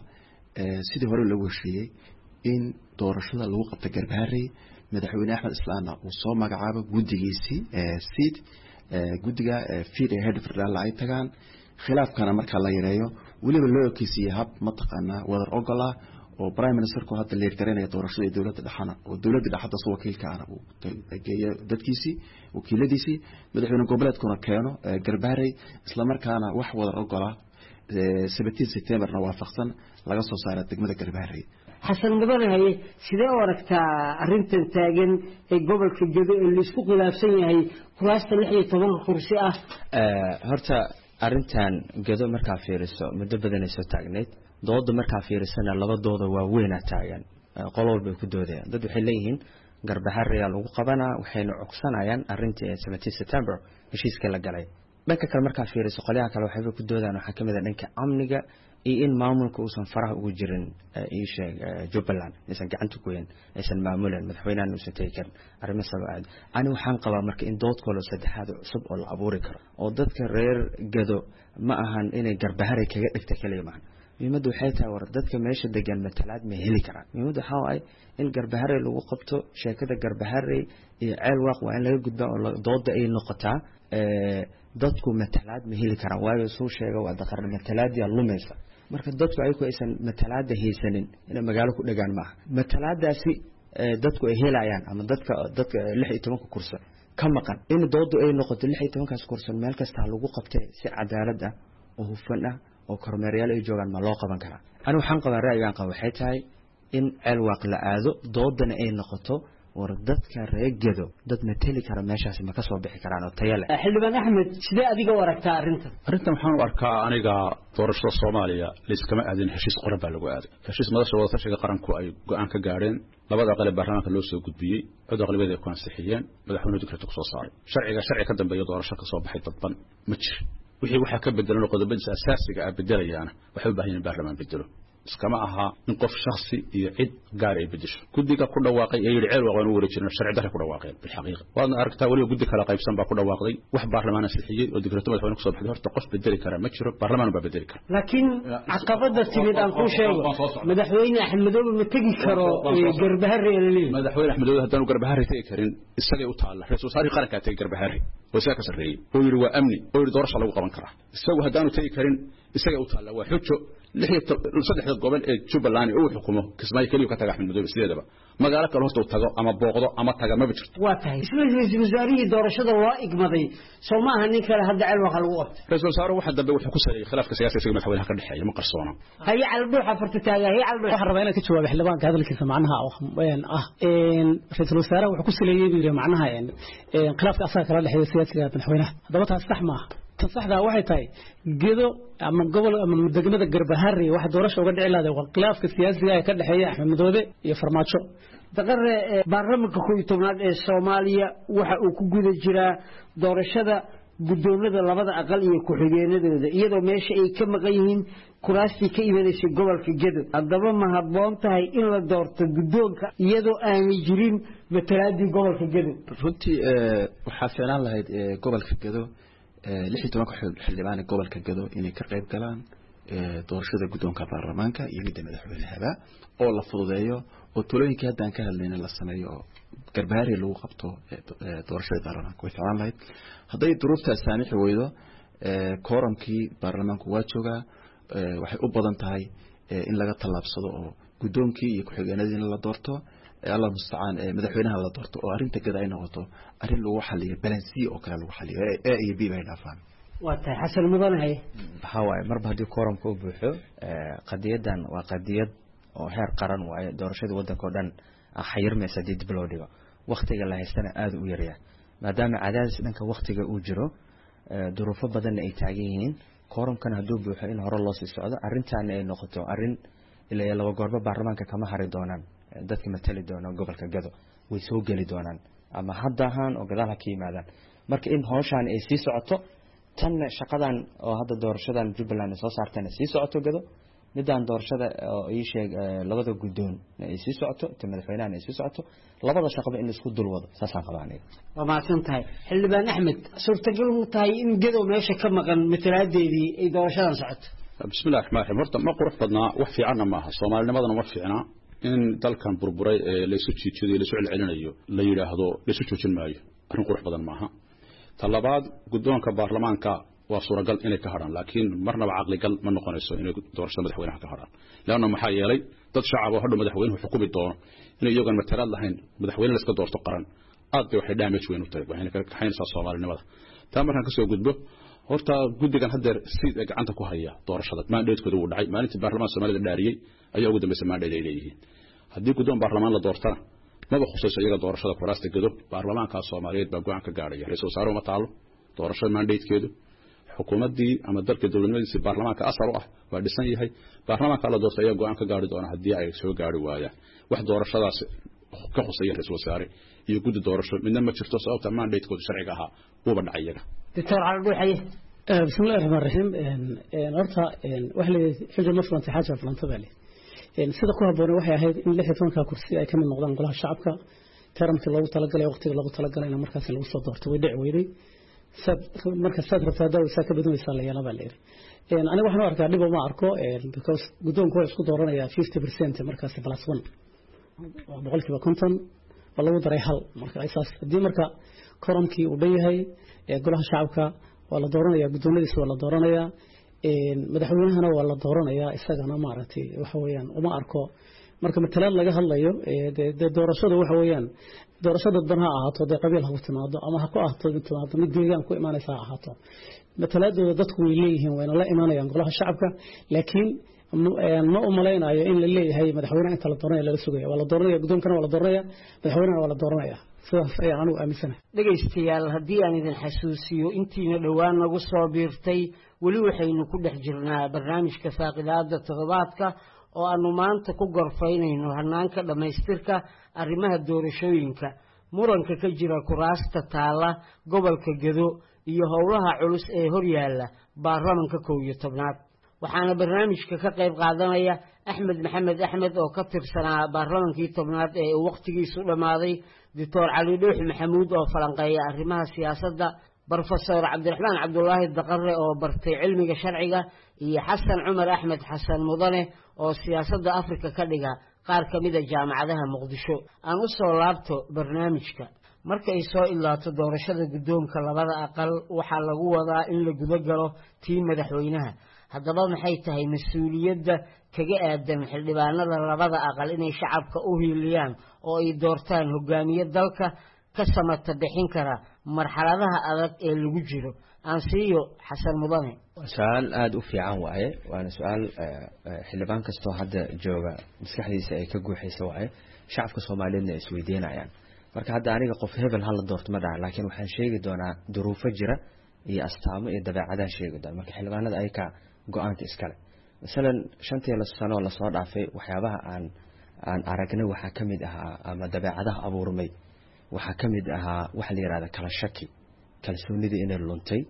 sidii hore lagu heshiiyey in doorashada lagu qabto Garbaharre madaxweyne Axmed Islaana uu soo magacaabo guddigiisii seat guddiga fiid ee head federal ay tagaan khilaafkana marka la yareeyo waliba loo ekeysiyay hab mataqaana wadar ogola oo prime minister ku hadda leer garanaya doorashada dawladda dhaxana oo dawladda dhaxada soo wakiilka ah uu geeyo dadkiisi wakiiladiisi madaxweyne goboleedkuna keeno Garbaharre isla markaana wax wadar ogola seventeen September na waafaqsan laga soo saaray degmada Garbaharre xasan mudanahay sidee u aragtaa arrintan taagan ee gobolka Gedo ee la isku khilaafsan yahay kuraasta lix iyo toban kursi ah ee horta arrintan Gedo marka fiiriso muddo badan ay soo taagneed dooda marka fiirisana laba dooda waa weyn taagan qol walba ku doodayaan dad waxay leeyihiin Garbaharre lagu qabanaa waxayna cogsanayaan arrintii seventeen September heshiiska la galay dhanka kale marka fiiriso qolyaha kale waxay ku doodaan waxa kamid ah dhanka amniga iyo in maamulka uusan faraha ugu jirin ee sheeg Jubbaland aysan gacanta ku hayn aysan maamulan madaxweynaha uu sitay kan arrimo sabaad ani waxaan qabaa marka in dood kale saddexaad cusub oo la abuuri karo oo dadka reer Gedo ma ahan inay Garbaharre kaga dhigta kaliya muhiimaddu waxay tahay war dadka meesha degan matalaad ma heli karaan muhiimaddu waxaa waaye in garbaharey lagu qabto sheekada garbaharey iyo ceel waaq waa in laga gudbaa oo dooda ay noqotaa dadku matalaad ma heli karaan waayo suu sheega waa daqar matalaadii lumaysa marka dadku ay ku aysan matalaada haysanin inay magaalo ku dhagaan maaha matalaadaasi dadku ay helayaan ama dadka dadka lix iyo toban kursi ka maqan in doodu ay noqoto lix iyo toban kaas kursi meel kasta lagu qabtay si cadaalad ah oo hufan ah oo kormeerayaal ay joogaan ma loo qaban karaa anu waxaan qabaa ra'yigan qabo waxay tahay in ceel waaq la aado doodana ay noqoto war dadka reegado dad matali kara meeshaas ma ka soo bixi karaan oo tayo leh xildhibaan Axmed sidee adiga u aragtaa arrintan arrintan waxaan u arkaa aniga doorashada Soomaaliya liiskama aadin heshiis qoran baa lagu aaday heshiis madasha wada tashiga qaranku ay go'aan ka gaareen labada aqal ee baarlamaanka loo soo gudbiyay cod aqlabiyada ay ku ansixiyeen madaxweynuhu dekreto ku soo saaray sharciga sharci ka dambeeya doorasho ka soo baxay dadban ma jiro wixii waxa ka bedelan qodobada asaasiga ah bedelayaan waxay u baahan yihiin baarlamaan bedelo iskama aha in qof shakhsi iyo cid gaar ay bedesho gudiga ku dhawaaqay ee yiri ceel waan u wareejinaa sharci darro ku dhawaaqay bil xaqiiqo waana aragtaa wali gudi kala qaybsan baa ku dhawaaqday wax baarlamaan ansixiyay oo dekreto madaxweyne ku soo baxday horta qof bedeli kara ma jiro baarlamaan baa bedeli kara laakiin caqabada timid aan ku sheego madaxweyne Axmedow ma tagi karo Garbahare leeyahay madaxweyne Axmedow hadaan Garbahare tagi karin isagay u taala ra'iisul wasaare qaranka tagi Garbahare oo saaka sareeyay oo yiri waa amni oo yiri doorasho lagu qaban karaa isagu hadaan tagi karin isagay u taala waa xujo lixda saddexda gobol ee Jubbaland uu xukumo kismaayo kaliya ka taga Axmed Madow sideedaba magaalo kale horta uu tago ama booqdo ama taga ma jirto waa tahay isla ra'iisul wasaarihi doorashada waa igmaday Soomaha nin kale hadda ceel waxa lagu qabtay ra'iisul wasaare waxa dambe wuxuu ku sareeyay khilaafka siyaasiga madaxweynaha ka dhaxeeya ma qarsoona hay calbuux afarta taaga hay calbuux waxa rabaa inaan ka jawaabo xildhibaanka hadalkiisa macnaha weyn ah een ra'iisul wasaare wuxuu ku saleeyay inuu macnaha een khilaafka asaga kala dhaxeeya siyaasiga madaxweynaha hadaba taas sax maaha تصحدا waxay tahay gedo ama gobol ama degmada Garbahare waxa doorasho uga dhici lahayd khilaafka siyaasiga ee ka dhaxeeya Axmed Madow iyo Farmaajo daqare baarlamaanka ku tobnaad ee Soomaaliya waxa uu ku guda jiraa doorashada gudoomada labada aqal iyo ku xigeenadooda iyadoo meesha ay ka maqan yihiin kuraasti ka imanaysa gobolka Gedo hadaba ma habboon tahay in la doorto gudoonka iyadoo aan jirin matalaadii gobolka Gedo runtii waxa fiican lahayd gobolka Gedo lix iyo toban xildhibaan gobolka Gedo inay ka qayb galaan doorashada gudoonka baarlamaanka iyo midda madaxweynaha oo la fududeeyo oo tulooyinka hadaan ka hadlayna la sameeyo Garbahare lagu qabto doorashada baarlamaanka way fiican lahayd haday duruufta saamixi weydo kooramkii baarlamaanku waa joogaa waxay u badan tahay in laga talaabsado oo gudoonkii iyo ku-xigeenadii la doorto Allah musta'an madaxweynaha la doorto oo arinta gada ay noqoto arin lagu xaliyo balansi oo kale lagu xaliyo ee iyo bi bay dhaafaan waa tahay xasan mudanahay waxa waaye marba hadii kooramka uu buuxo qadiyadan waa qadiyad oo heer qaran waaye doorashada wadanka oo dhan xayirmaysa dib loo dhigo waqtiga la haystana aad u yaraya maadaama cadaadis dhanka waqtiga uu jiro duruufo badan ay taagan yihiin kooramkan haduu buuxo in hore loo sii socdo arintan ay noqoto arin ilaa laba goorba baarlamaanka kama hari doonaan dadka matali doona gobolka Gedo way soo gali doonaan ama haddahan oo gadaal ka yimaadaan marka in hawshan ay sii socoto tan shaqadan oo hadda doorashadan Jubbaland soo saartana sii socoto Gedo midaan doorashada oo ay sheeg labada gudoon ay sii socoto tan madaxweynaha ay sii socoto labada shaqaba in isku dul wado saasaan qabaanay waa maasan tahay xildhibaan Axmed suurtagal mu tahay in Gedo meesha ka maqan matalaadeedii ay doorashadan socoto bismillaahir rahmaanir rahiim horta ma qurux badnaa wax fiican ma aha Soomaalinimadana ma fiicna in dalkan burburay ee la isu jiijiyo la isu celcelinayo la yiraahdo la isu joojin maayo arrin qurux badan maaha talabaad gudoonka baarlamaanka waa suuragal inay ka haraan laakiin marnaba aqli gal ma noqonayso inay doorashada madaxweynaha ka haraan laana maxaa yeelay dad shacab oo hadda madaxweynuhu xukumi doono inay iyagu matalaad lahayn madaxweyne la iska doorto qaran aad bay waxay damage weyn u tahay waxayna ka kaxaynaysaa Soomaalinimada taa markaan ka soo gudbo horta gudigan hadda si gacanta ku haya doorashada mandate-kooda uu dhacay maalintii baarlamaanka Soomaaliya dhaariyay ayaa ugu dambeysay mandate ay leeyihiin haddii gudoon baarlamaan la doortana maba khusayso iyaga doorashada kuraasta Gedo baarlamaanka Soomaaliyeed baa go'aan ka gaaraya ra'iisul wasaare ma taalo doorashada mandate-keedu xukuumadii ama dalka dawladnimadiisa baarlamaanka asal u ah waa dhisan yahay baarlamaanka la doortay ayaa go'aan ka gaari doona haddii ay soo gaari waayaan wax doorashadaas ka khusaya ra'iisul wasaare iyo guddi doorasho midna ma jirto sababta mandate-kooda sharciga ahaa uuba dhacay iyaga doctor Calbuuxaye بسم الله الرحمن الرحيم horta waxa la xilli ma furantay xaaja furantay bale sida ku haboon waxay ahayd in lix iyo toban ka kursi ay ka mid noqdaan golaha shacabka taramkii loogu talagalay waqtiga loogu talagalay in markaas lagu soo doorto way dhici weyday sad marka sad rabtaa dawlad saa ka badinaysa la yeelaba leeyahay aniga waxaan u arkaa dhib uma arko because guddoonku waa isku dooranaya fifty percent markaasi plus one boqolkiiba konton waa lagu daray hal marka isaas haddii marka koromkii uu dhan yahay golaha shacabka waa la dooranaya guddoomadiisa waa la dooranaya madaxweynahana waa la dooranaya isagana maaragtay waxa weeyaan uma arko marka matalaad laga hadlayo dee doorashada waxa weeyaan doorasho dadban ha ahaato dee qabiil ha ku timaado ama ha ku ahaato timaado mid deegaan ku imaanaysa ha ahaato matalaadooda dadku way leeyihiin wayna la imaanayaan golaha shacabka laakiin ma u malaynayo in la leeyahay madaxweynaha inta la dooranaya laga sugaya waa la dooranaya guddoonkana waa la dooranaya madaxweynahana waa la dooranaya sidaas ayaan anigu aaminsanahay dhegaystayaal haddii aan idin xasuusiyo intiina dhowaan nagu soo biirtay weli waxaynu ku dhex jirnaa barnaamijka faaqidaada toddobaadka oo aanu maanta ku gorfaynayno hanaanka dhammaystirka arrimaha doorashooyinka muranka ka jira kuraasta taalla gobolka Gedo iyo howlaha culus ee horyaalla baarlamaanka kow iyo tobnaad waxaana barnaamijka ka qayb qaadanaya Axmed Maxamed Axmed oo ka tirsanaa baarlamaankii tobnaad ee waqtigiisu dhamaaday Doctor Cali Dhuux Maxamuud oo falanqeeya arrimaha siyaasadda Professor Cabdiraxmaan Cabdullaahi Daqare oo bartay cilmiga sharciga iyo Xasan Cumar Axmed Xasan Mudane oo siyaasadda Afrika ka dhiga qaar ka mid ah jaamacadaha Muqdisho aan u soo laabto barnaamijka marka ay soo ilaato doorashada guddoonka labada aqal waxaa lagu wadaa in la guda galo tii madaxweynaha haddaba maxay tahay mas'uuliyadda kaga aadan xildhibaanada labada aqal inay shacabka u hiiliyaan oo ay doortaan hogaamiye dalka ka samata bixin kara marxaladaha adag ee lagu jiro aan siiyo Xasan Mudane su'aal aad u fiican waaye waana su'aal xildhibaan kastoo hadda jooga maskaxdiisa ay ka guuxayso waaye shacabka Soomaaliyeedna is weydiinayaan marka hadda aniga qof hebel hal doorto ma dhaca laakiin waxaan sheegi doonaa duruufo jira iyo astaamo iyo dabeecadaha sheegi doona marka xildhibaanada ay ka go'aanta iskale midalan shantii la sano la soo dhaafay waxyaabaha aan aan aragnay waxa kamid ahaa ama dabeecadaha abuurmay waxa kamid ahaa wax la yiraahdo kala shaki kalsoonidii inay luntay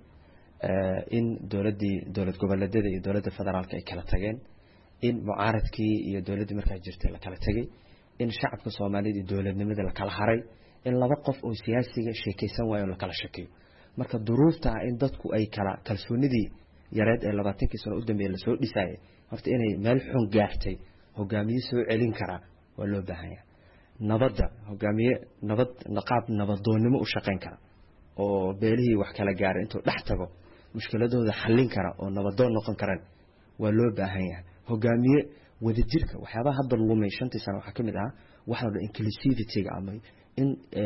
in dawladii dawlad goboleedyada iyo dawladda federaalka ay kala tageen in mucaaradkii iyo dawladda markaa jirtay la kala tagay in shacabka Soomaaliyeed iyo dawladnimada la kala haray in laba qof oo siyaasiga sheekaysan waayo la kala shakiyo marka duruufta in dadku ay kala kalsoonidii yareed ee labaatankii sano u dambeeyay la soo dhisay horta inay meel xun gaartay hogaamiye soo celin kara waa loo baahan yahay nabadda hogaamiye nabad naqaab nabadoonnimo u shaqeyn kara oo beelihii wax kala gaaray intuu dhex tago mushkiladooda xallin kara oo nabadoon noqon karaan waa loo baahan yahay hogaamiye wadajirka waxyaabaha hadda lumay shantii sano waxa kamid ah waxa la inclusivity ama in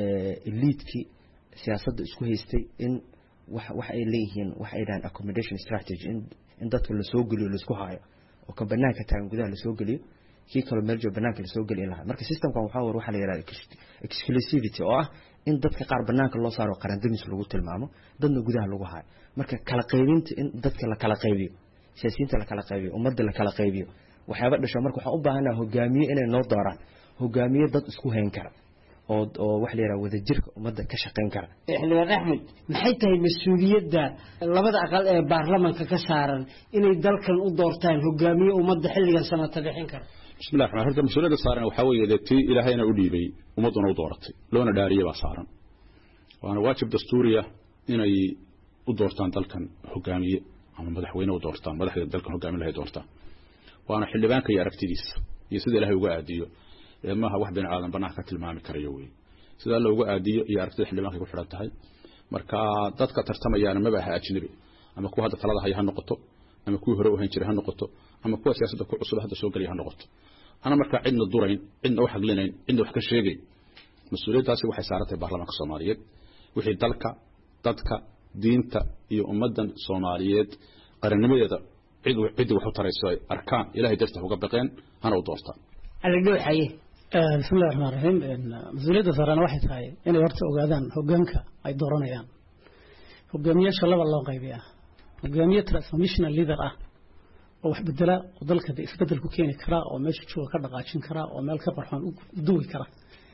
elite siyaasadda isku haystay in wax wax ay leeyihiin wax ay dhaan accommodation strategy in in dadka la soo geliyo la isku haayo oo ka banaanka taagan gudaha la soo geliyo kii kale meel jooga banaanka la soo geliyo lahaa marka systemkan waxa war waxa la yiraahdo exclusivity oo ah in dadka qaar banaanka loo saaro qaran damis lagu tilmaamo dadna gudaha lagu haayo marka kala qaybinta in dadka la kala qaybiyo siyaasiyiinta la kala qaybiyo ummadda la kala qaybiyo waxyaabo dhasho marka waxa u baahanahay hogaamiye inay noo dooraan hogaamiye dad isku hayn kara oo oo wax la yiraahdo wadajirka ummadda ka shaqeyn kara xildhibaan Axmed maxay tahay mas'uuliyadda labada aqal ee baarlamaanka ka saaran inay dalkan u doortaan hogaamiye ummadda xilligan samata bixin kara bismillaah rahmaan horta mas'uuliyadda saaran waxa weeye dadkii ilaahayna u dhiibay ummaduna u dooratay loona dhaariyay baa saaran waana waajib dastuuriya inay u doortaan dalkan hogaamiye ama madaxweyne u doortaan madaxda dalkan hogaamiye lahayd doortaan waana xildhibaanka iyo aragtidiisa iyo sida ilaahay uga aadiyo maaha wax bini aadan banaanka ka tilmaami karayo weey sida la uga aadiyo iyo aragtida xildhibaanka ku xiran tahay marka dadka tartamayaan ma baaha ajnabi ama kuwa hadda talada haya ha noqoto ama kuwa hore u hayn jiray ha noqoto ama kuwa siyaasadda ku cusub hadda soo galay ha noqoto ana marka cidna durayn cidna wax haglinayn cidna wax ka sheegay mas'uuliyadaasi waxay saarantay baarlamaanka Soomaaliyeed wixii dalka dadka diinta iyo ummadan Soomaaliyeed qarannimadeeda cid cid wax u tarayso arkaan ilaahay dartiisa uga baqeen ana u doortaan alidooxaye bismillaahir rahmaanir rahiim mas'uuliyadda saaran waxay tahay inay horta ogaadaan hogaanka ay dooranayaan hogaamiyaasha laba loo qaybiyaa hogaamiye transformational leader ah oo wax bedela oo dalka isbedel ku keeni kara oo meesha jooga ka dhaqaajin kara oo meel ka qarxoon u duwi kara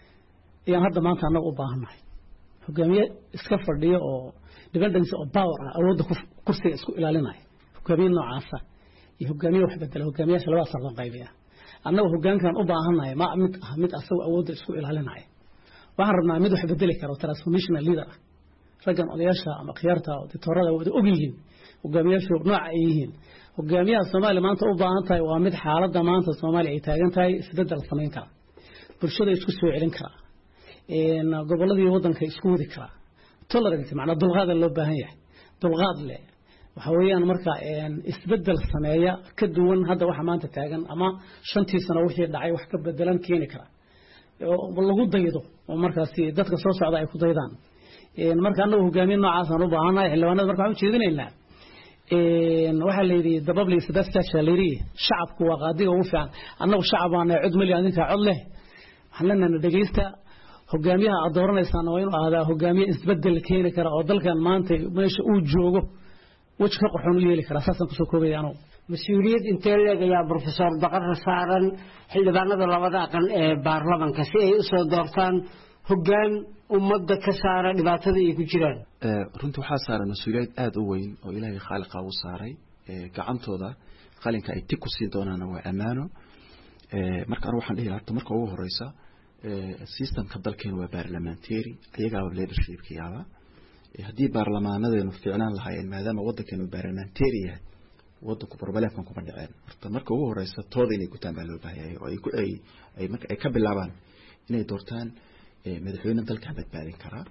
ayaan hadda maanta anagu u baahanahay hogaamiye iska fadhiyo oo dependence of power ah awoodda kursiga isku ilaalinaya hogaamiye noocaasa iyo hogaamiye wax bedela hogaamiyaasha labadaas loo qaybiyaa annagu hogaankan u baahanahay ma mid ah mid asagu awoodda isku ilaalinaya waxaan rabnaa mid wax bedeli karo transformational leader ah raggan odayaasha ama khiyaarta oo dictatorada wada og yihiin hogaamiyaashu nooca ay yihiin hogaamiyaha Soomaaliya maanta u baahan tahay waa mid xaaladda maanta Soomaaliya ay taagan tahay isbedel samayn kara bulshada isku soo celin kara een goboladii wadanka isku wadi kara tolerance macna dulqaad loo baahan yahay dulqaad leh waxa weeyaan marka een isbedel sameeya ka duwan hadda waxa maanta taagan ama shantii sano wixii dhacay wax ka bedelan keeni kara oo lagu daydo oo markaas dadka soo socda ay ku daydaan een marka anagu hogaamiye noocaas aan u baahanahay xildhibaanada marka waxaan u jeedinaynaa een waxa la yiri dababli sadasta shaliri shacabku waa qaadiga ugu fiican anagu shacabana cod milyan inta cod leh waxaan leenahay dhageysta hogaamiyaha aad dooranaysan waa inuu ahaadaa hogaamiye isbedel keeni kara oo dalkan maanta meesha uu joogo wajka qorxoon u yeeli kara saasan ku soo koobayaan mas'uuliyad intee leeg ayaa professor Baqar saaran xildhibaanada labada aqal ee baarlamaanka si ay u soo doortaan hoggaan ummadda ka saara dhibaatada ay ku jiraan ee runtii waxa saaran mas'uuliyad aad u weyn oo Ilaahay Khaaliqa uu saaray ee gacantooda qalinka ay tig ku siin doonaan waa amaano ee marka waxaan dhihi lahaa marka ugu horeysa ee systemka dalkeen waa parliamentary ayaga leadership kiyaaba haddii baarlamaanadeenu fiicnaan lahaayeen maadaama wadankeenu parliamentary yahay wadanku barbalafkan kuma dhaceen horta marka ugu horeysa tooda inay gutaan baa loo baahan yahay oo ay ku ay ay marka ay ka bilaabaan inay doortaan madaxweyne dalka badbaadin kara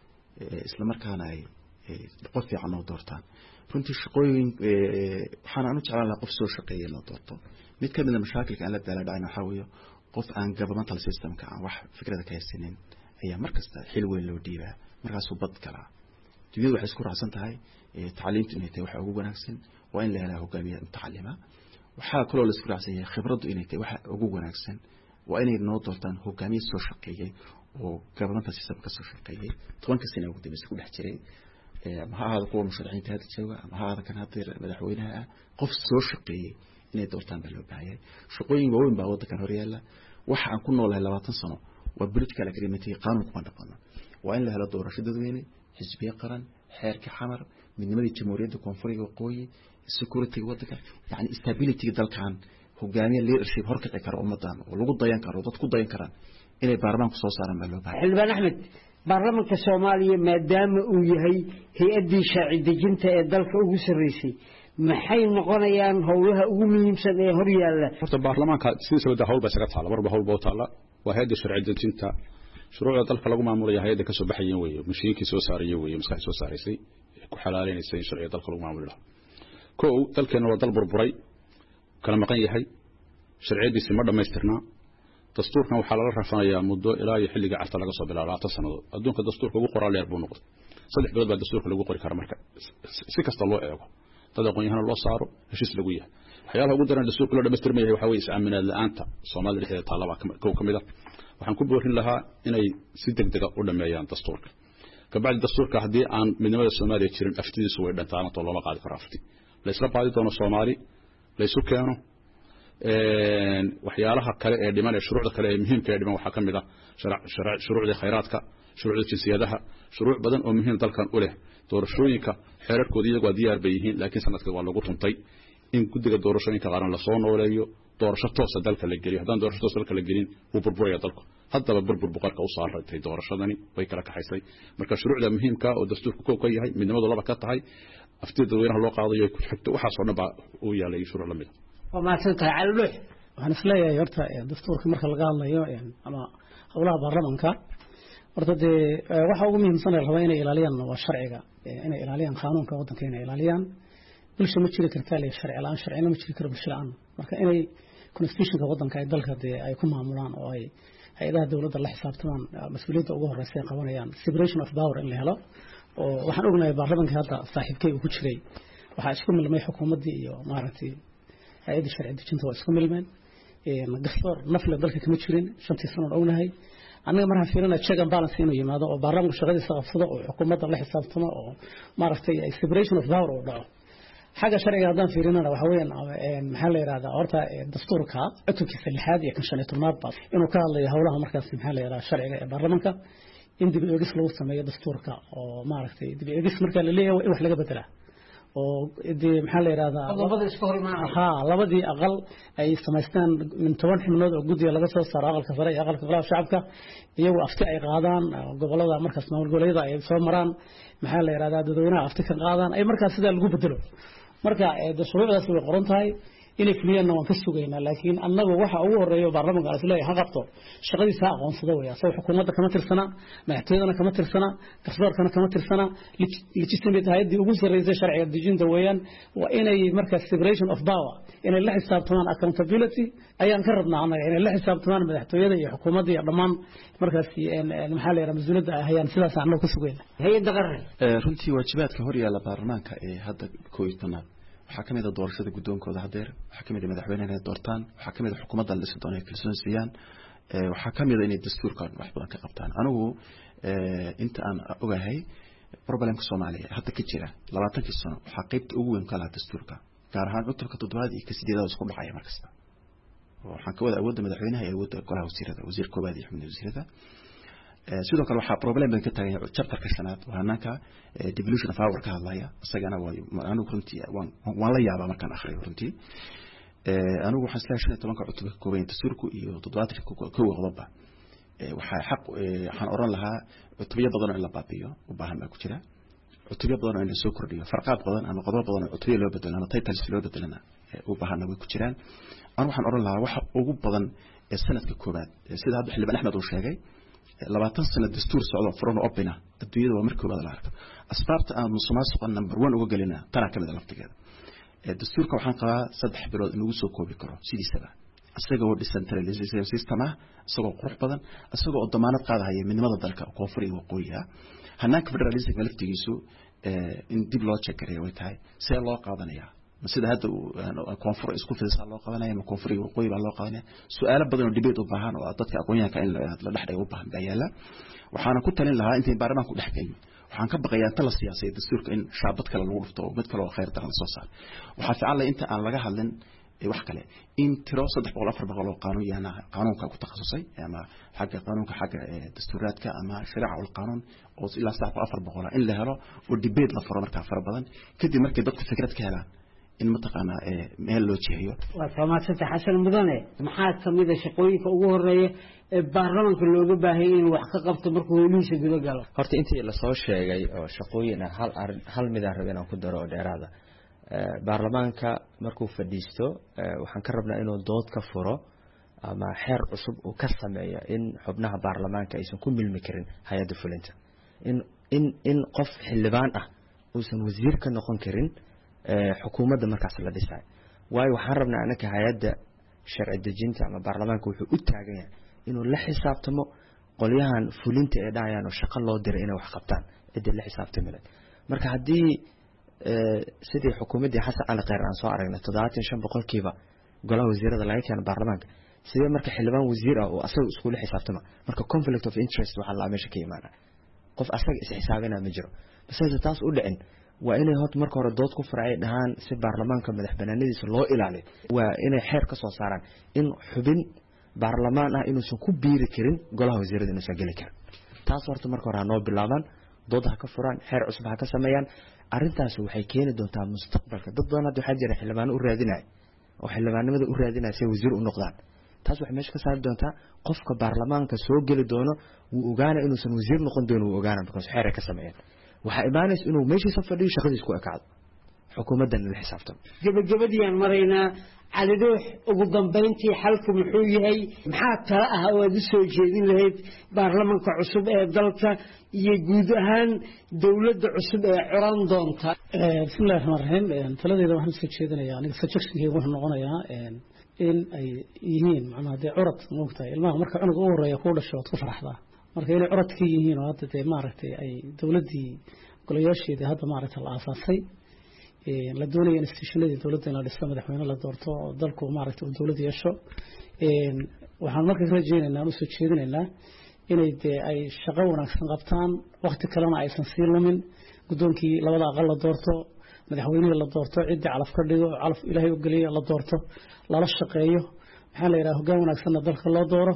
isla markaana ay qof fiican oo doortaan runtii shaqooyin waxaan aanu jeclaan lahaa qof soo shaqeeya loo doorto mid ka mid ah mashaakilka aan la daala dhacayna waxaa weeye qof aan governmental systemka aan wax fikrada ka haysanin ayaa markasta xil weyn loo dhiibaa markaasuu bad galaa dunidu waxay isku raacsan tahay tacliintu inay tahay waxa ugu wanaagsan waa in la helaa hogaamiye mutacalima waxaa kaloo la isku raacsan yahay khibraddu inay tahay waxa ugu wanaagsan waa inay noo doortaan hogaamiye soo shaqeeyay oo governmental system ka soo shaqeeyay tobanka sano ugu dambeysay ku dhex jiray ama ha ahaado kuwa musharaxiinta hadda jooga ama ha ahaado kan hadda madaxweynaha qof soo shaqeeyay inay doortaan baa loo baahan yahay shaqooyin waaweyn baa wadankan horyaala waxa aan ku noolahay labaatan sano waa political agreement iyo qaanuun kuma dhaqano waa in la helo doorasho dadweyne xisbiye qaran xeerka xamar midnimadii jamhuuriyadda koonfuriga waqooyi security wadanka yani stability dalkan hogaamiye leadership horkici kara ummadan oo lagu dayan karo dad ku dayan karaan inay baarlamaanka soo saaraan baa loo baahan xildhibaan Axmed baarlamaanka Soomaaliya maadaama uu yahay hay'adii sharci dejinta ee dalka ugu sareysay maxay noqonayaan howlaha ugu muhiimsan ee hor yaalla horta baarlamaanka sidoo kale hawl baa isaga taala marba hawl baa taala waa hay'adii sharci dejinta shuruucda dalka lagu maamulayo hay'adda ka soo baxayeen weeye mashiinkii soo saarayay weeye maskax soo saaraysay ku xalaaleynayay sharciga dalka lagu maamulo koo dalkeena waa dal burburay kala maqan yahay sharciyadiisa ma dhameystirna dastuurkan waxaa laga rafanayaa muddo ilaa iyo xilliga carta laga soo bilaabo labaatan sanadood adduunka dastuurka ugu qoraa leer buu noqday saddex bilood baa dastuurka lagu qori karaa marka si kasta loo eego dad aqoon-yahano loo saaro heshiis lagu yahay waxyaalaha ugu daran dastuurka loo dhameystirmayahay waxaa weeye is-aaminaad la-aanta soomaalida dhexdeeda taallaba kow ka mid ah waxaan ku boorin lahaa inay si degdega u dhameeyaan dastuurka kabacdi dastuurka haddii aan midnimada Soomaaliya jirin aftidiisu way dhantaan oo looma qaadi karo afti la isla qaadi doono Soomaali la isu keeno een waxyaalaha kale ee dhiman ee shuruucda kale ee muhiimka ah dhiman waxa kamid ah shuruucda khayraadka shuruucda jinsiyadaha shuruuc badan oo muhiim dalkan u leh doorashooyinka xeerarkooda iyagu diyaar bay yihiin laakiin sanadka waa lagu tuntay in guddiga doorashooyinka qaran la soo nooleeyo doorasho toos ah dalka la geliyo haddaan doorasho toos dalka la gelin uu burburaya dalku haddaba burbur boqorka u saartay doorashadani way kala kaxaysay marka shuruucda muhiimka oo dastuurku koob ka yahay midnimadu laba ka tahay aftida dadweynaha loo qaadayo ku xigto waxa soo dhanba uu yaalay shuruuc lamid oo ma santahay calluux waxaan isleeyahay horta dastuurka marka laga hadlayo ama howlaha baarlamaanka horta de waxa ugu muhiimsan ee rabaa inay ilaaliyaan waa sharciga inay ilaaliyaan qaanuunka wadanka inay ilaaliyaan bulsho ma jiri kartaa le sharci la'aan sharcina ma jiri karo bulsho la'aan marka inay constitutionka wadanka ay dalka de ay ku maamulaan oo ay hay'adaha dawladda la xisaabtamaan mas'uuliyadda ugu horeysa ay qabanayaan separation of power in la helo oo waxaan ognahay baarlamaanka hadda saaxiibkay uu ku jiray waxa isku milmay xukuumaddii iyo maaragtay hay'adda sharci dejinta waa isku milmeen ee gastoor nafle dalka kama jirin shantii sano ognahay anaga markaan fiirina check and balance inuu yimaado oo baarlamaanku shaqadiisa qabsado oo xukuumadda la xisaabtamo oo maaragtay separation of power uu dhaco xagga sharciga haddaan fiirinana waxa weeyaan maxaa la yiraahdaa horta dastuurka cutubkiisa lixaad iyo kan shan iyo tobnaad baa inuu ka hadlayo howlaha markaas maxaa la yiraahdaa sharciga ee baarlamaanka in dib u eegis lagu sameeyo dastuurka oo maaragtay dib u eegis marka la leeyahay in wax laga bedelaa oo idii maxaa la yiraahdaa labadii isku hor imaan ha labadii aqal ay samaystaan min toban xubnood oo guddiga laga soo saaro aqalka sare iyo aqalka golaha shacabka iyagu afti ay qaadaan gobolada markaas maamul goboleedyada ay soo maraan maxaa la yiraahdaa dadweynaha afti ka qaadaan ay markaas sida lagu bedelo marka shuruucdaas way qoran tahay inay fuliyaan waan ka sugaynaa laakiin annagu waxa ugu horeeyo baarlamaanka ay leeyahay ha qabto shaqadiisa aqoonsada weeyaa soo xukuumadda kama tirsana madaxtooyadana kama tirsana garsoorkana kama tirsana legitimate hay'adii ugu sareysay sharciga dejinta weeyaan waa inay marka separation of power inay la xisaabtamaan accountability ayaan ka rabnaa annaga inay la xisaabtamaan madaxtooyada iyo xukuumadda iyo dhammaan markaas maxaa la yiraahdaa mas'uuliyadda hayaan sidaas aan ka sugaynaa hay'adda qaran runtii waajibaadka hor yaala baarlamaanka ee hadda kooytanaad waxaa ka mid ah doorashada guddoonkooda hadeer waxaa ka mid ah madaxweynaha inay doortaan waxaa ka mid ah xukuumadda la dhisi doono ay kalsoon siiyaan waxaa ka mid ah inay dastuurkan wax badan ka qabtaan anigu inta aan ogahay problemka Soomaaliya hadda ka jira labaatankii sano waxaa qaybta ugu weyn ka lahaa dastuurka gaar ahaan cutubka toddobaad iyo ka sideedaad isku dhacaya markasta waxaan ka wada awoodda madaxweynaha iyo awoodda golaha wasiirada wasiir koobaad iyo xubnaha wasiirada sidoo kale waxaa problem badan ka taagan chapterka shanaad wahananka devolution of power ka hadlaya isagana waa anigu runtii waan waan la yaabaa markaan akhriyo runtii anigu waxaan isla shan iyo tobanka cutub ka kooban dastuurku iyo toddobaadka kow qodobba waxaa xaq waxaan oran lahaa cutubyo badan oo in la baabiyo u baahan baa ku jira cutubyo badan oo in la soo kordhiyo farqaad badan ama qodobo badan oo cutubyo loo bedelo ama titles loo bedelana u baahan way ku jiraan anigu waxaan oran lahaa waxa ugu badan ee sanadka koobaad sida hadda xildhibaan Axmed uu sheegay labaatan sano dastuur socdo furan opina adduunyada waa markii wada la arko asbaabta aan musuqmaasuqa number one uga galina tana kamid ah laftigeeda ee dastuurka waxaan qabaa saddex bilood inuu soo koobi karo sidiisaba asagoo decentralization system ah asagoo qurux badan asagoo damaanad qaadaya midnimada dalka koonfur iyo waqooyiga hanaanka federalism laftigiisu in dib loo check-gareeyo way tahay see loo qaadanaya sida hadda koonfur isku fiisan loo qabanaya ma koonfur iyo waqooyi baa loo qabanaya su'aalo badan oo debate u baahan oo dadka aqoonyahanka in la dhaxdhayo u baahan bayala waxaana ku talin lahaa intii baarlamaanku dhaxgayn waxaan ka baqayaa tala siyaasadeed dastuurka in shaabad kale lagu dhufto mid kale oo khayr daran soo saar waxa fiican la inta aan laga hadlin wax kale in tiro saddex boqol afar boqol oo qaanuun yana qaanuunka ku takhasusay ama xagga qaanuunka xagga dastuuraadka ama shariica ul qaanuun oo ilaa saddex boqol afar boqol in la helo oo debate la furo marka fara badan kadib markay dadku fikrad ka helaan in mataqaana ee meel loo jeeyo waa fahmaasata xasan mudane maxaa kamid ah shaqooyinka ugu horeeya ee baarlamaanka looga baahay in wax ka qabto markuu howlihiisa guda galo horta intii la soo sheegay oo shaqooyin hal hal mid ah rabeen aan ku daro dheeraada baarlamaanka markuu fadhiisto waxaan ka rabnaa inuu dood ka furo ama xeer cusub uu ka sameeyo in xubnaha baarlamaanka aysan ku milmi karin hay'adda fulinta in in in qof xildhibaan ah uusan wasiir ka noqon karin xukuumadda markaas la dhisay waayo waxaan rabnaa anaka hay'adda sharci dejinta ama baarlamaanka wuxuu u taagan yahay inuu la xisaabtamo qolyahan fulinta ee dhayaan oo shaqo loo diray inay wax qabtaan cid la xisaabtamo marka hadii sidii xukuumadda Xasan Cali Khayr aan soo aragnay toddobaatan iyo shan boqolkiiba golaha wasiirada laga keenay baarlamaanka sidee marka xildhibaan wasiir ah oo asaga isku la xisaabtama marka conflict of interest waxa la meesha ka imaana qof asaga is xisaabina ma jiro bas taas u dhicin waa inay hot marka hore dood ku farcay dhahaan si baarlamaanka madaxbanaanadiisa loo ilaaliyo waa inay xeer ka soo saaraan in xubin baarlamaan ah inuusan ku biiri karin golaha wasiirada inuusan gali karin taas horta marka hore noo bilaabaan dood ha ka furaan xeer cusub ha ka sameeyaan arintaas waxay keeni doontaa mustaqbalka dad badan hadda waxaa jira xildhibaan u raadinay oo xildhibaanimada u raadinay si wasiir u noqdaan taas waxay meesha ka saari doontaa qofka baarlamaanka soo gali doono uu ogaana inuusan wasiir noqon doono uu ogaana because xeer ka sameeyaan waxa imaanays inuu meeshiisa fadhiyo shaqadiisa ku ekaado xukuumaddan la xisaabtamo gabagabadii aan maraynaa caliduux ugu dambeyntii xalku muxuu yahay maxaa tala ah oo aad u soo jeedin lahayd baarlamaanka cusub ee dalka iyo guud ahaan dowladda cusub ee curan doonta bismillahi rahmaani rahiim taladeeda waxaan soo jeedinayaa aniga suggestionkayga wuxuu noqonayaa in ay yihiin macnaha dee curad moogtahay ilmaha marka cunug ugu horeeya kuu dhasho waad ku faraxdaa marka inay curad ka yihiin oo hadda dee maaragtay ay dowladdii golayaasheedii hadda maaragtay la aasaasay la doonaya institutionadii dowladda in la dhisto madaxweyne la doorto oo dalku maaragtay uu dowlad yeesho waxaan marka ka rajeynaynaa aan u soo jeedinaynaa inay dee ay shaqo wanaagsan qabtaan waqti kalena aysan sii lumin guddoonkii labada aqal la doorto madaxweynihii la doorto ciddii calaf ka dhigo calaf ilaahay u geliya la doorto lala shaqeeyo maxaa la yidhaha hoggaan wanaagsanna dalka loo dooro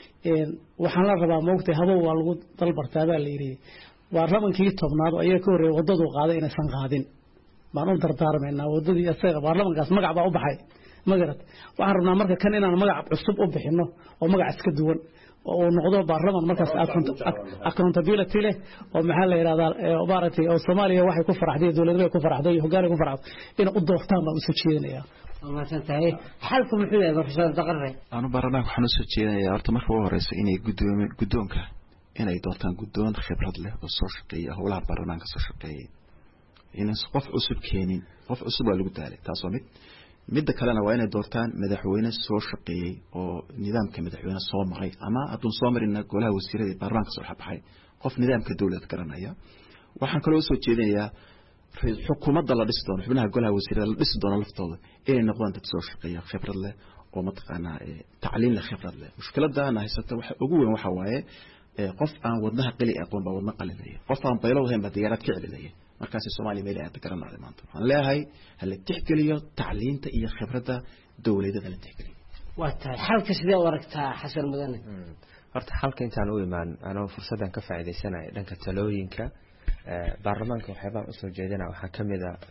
waxaan la rabaa moogtay habow waa lagu dalbartaa baa la yidhi baarlamankii tobnaad oo ayaa ka horreeyay waddadu qaaday inaysan qaadin baan u dardaarmaynaa waddadii asaga baarlamankaas magac baa u baxay magarad waxaan rabnaa marka kan inaan magac cusub u bixinno oo magac iska duwan oo noqdo baarlamaan markaas accountability leh oo maxaa la yiraahdaa maaragtay oo Soomaaliya waxay ku faraxday dawladda ku faraxday hoggaan ku faraxday in u doortaan baan soo jeedinayaa ma santahay xalku muxuu yahay professor Daqare aanu baranaha waxaan soo jeedinayaa horta marka ugu horeysa inay gudoomo gudoonka inay doortaan gudoon khibrad leh oo soo shaqeeya howlaha baarlamaanka soo shaqeeya inay qof cusub keenin qof cusub waa lagu daalay taas oo mid midda kalena waa inay doortaan madaxweyne soo shaqeeyay oo nidaamka madaxweyne soo maray ama aduun soo marina golaha wasiirada baarlamaanka soo xabaxay qof nidaamka dawladda garanaya waxaan kaloo soo jeedinayaa xukuumadda la dhisi doono xubnaha golaha wasiirada la dhisi doono laftooda inay noqdaan dad soo shaqeeya khibrad leh oo mataqaanaa tacliin leh khibrad leh mushkiladana haysata waxa ugu weyn waxa waaye qof aan wadnaha qali aqoon ba wadna qalinaya qof aan baylo wahayn ba diyaarad ka celinaya markaas Soomaaliya meel ay garanayso maanta waxaan leeyahay hal tixgeliyo tacliinta iyo khibradda dawladda la tixgeliyo waa tahay xalka sidee u aragtaa Xasan Mudane horta xalka intaan u imaan anoo fursadan ka faa'iideysanayo dhanka talooyinka baarlamaanka waxyaabaa u soo jeedina waxaa kamid ah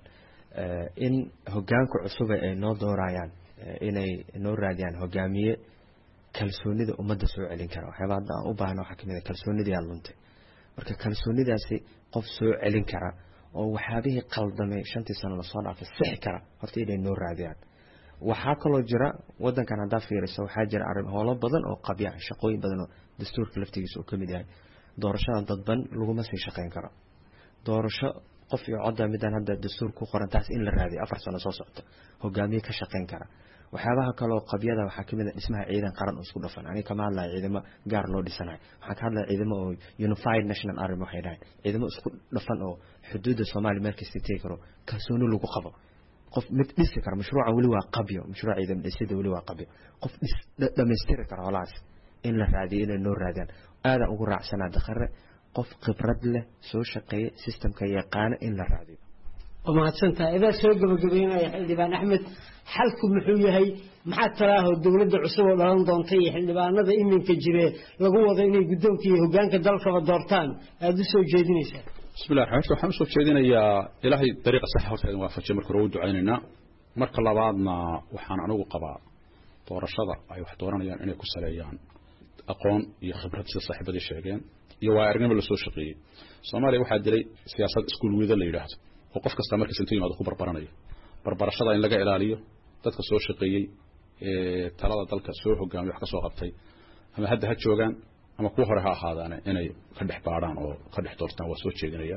in hoggaanka cusub ay noo doorayaan inay noo raadiyaan hogaamiye kalsoonida ummadda soo celin kara waxyaabaa hadda u baahan waxa kamid ah kalsoonida yaa luntay marka kalsoonidaasi qof soo celin kara oo waxaabihii qaldamay shantii sano la soo dhaafay six kara horta inay noo raadiyaan waxaa kaloo jira wadankan hadda fiiriso waxaa jira arrin howlo badan oo qabya shaqooyin badan oo dastuurka laftigiisa uu kamid yahay doorashada dadban laguma sii shaqeyn karo doorasho qof iyo cod midaan hadda dastuur ku qoran taas in la raadiyo afar sano soo socota hogaamiye ka shaqeyn kara waxyaabaha kale oo qabyada waxaa kamid ah dhismaha ciidan qaran oo isku dhafan aniga kama hadlayo ciidamo gaar loo dhisanayo waxaan ka hadlayaa ciidamo oo unified national army waxay dhahayn ciidamo isku dhafan oo xuduudda Soomaaliya meel kasta tegi karo kalsooni lagu qabo qof mid dhisi kara mashruuca wali waa qabyo mashruuca ciidan dhisida wali waa qabyo qof dhis dhameystiri kara holaas in la raadiyo inay noo raadiyaan aad ugu raacsanaa Daqare qof khibrad leh soo shaqeeya systemka yaqaan in la raadiyo ومحسنتها إذا سوق بجبينا حلبان أحمد حلكم محويه maxaa talaaho dawladda cusub oo dhalan doonta iyo xildhibaanada iminka jire lagu wada inay gudoonkiyo hogaanka dalka doortaan aad u soo jeedinaysaa bismillaah horta waxaan soo jeedinayaa ilaahay dariiqa sax horta waa fajir marka uu ducaynayna marka labaadna waxaan anigu qabaa doorashada ay wax dooranayaan inay ku saleeyaan aqoon iyo khibrad sida saaxiibadii sheegeen iyo waa arrin la soo shaqeeyay Soomaaliya waxa dilay siyaasad iskuul weeda la yiraahdo oo qof kasta markii intuu yimaado ku barbaranayo barbarashada in laga ilaaliyo dadka soo shaqeeyay ee talada dalka soo hogaamiyo wax ka soo qabtay ama hadda ha joogan ama kuwa hore ha ahaadaan inay ka dhex baaraan oo ka dhex doortaan waa soo jeedinaya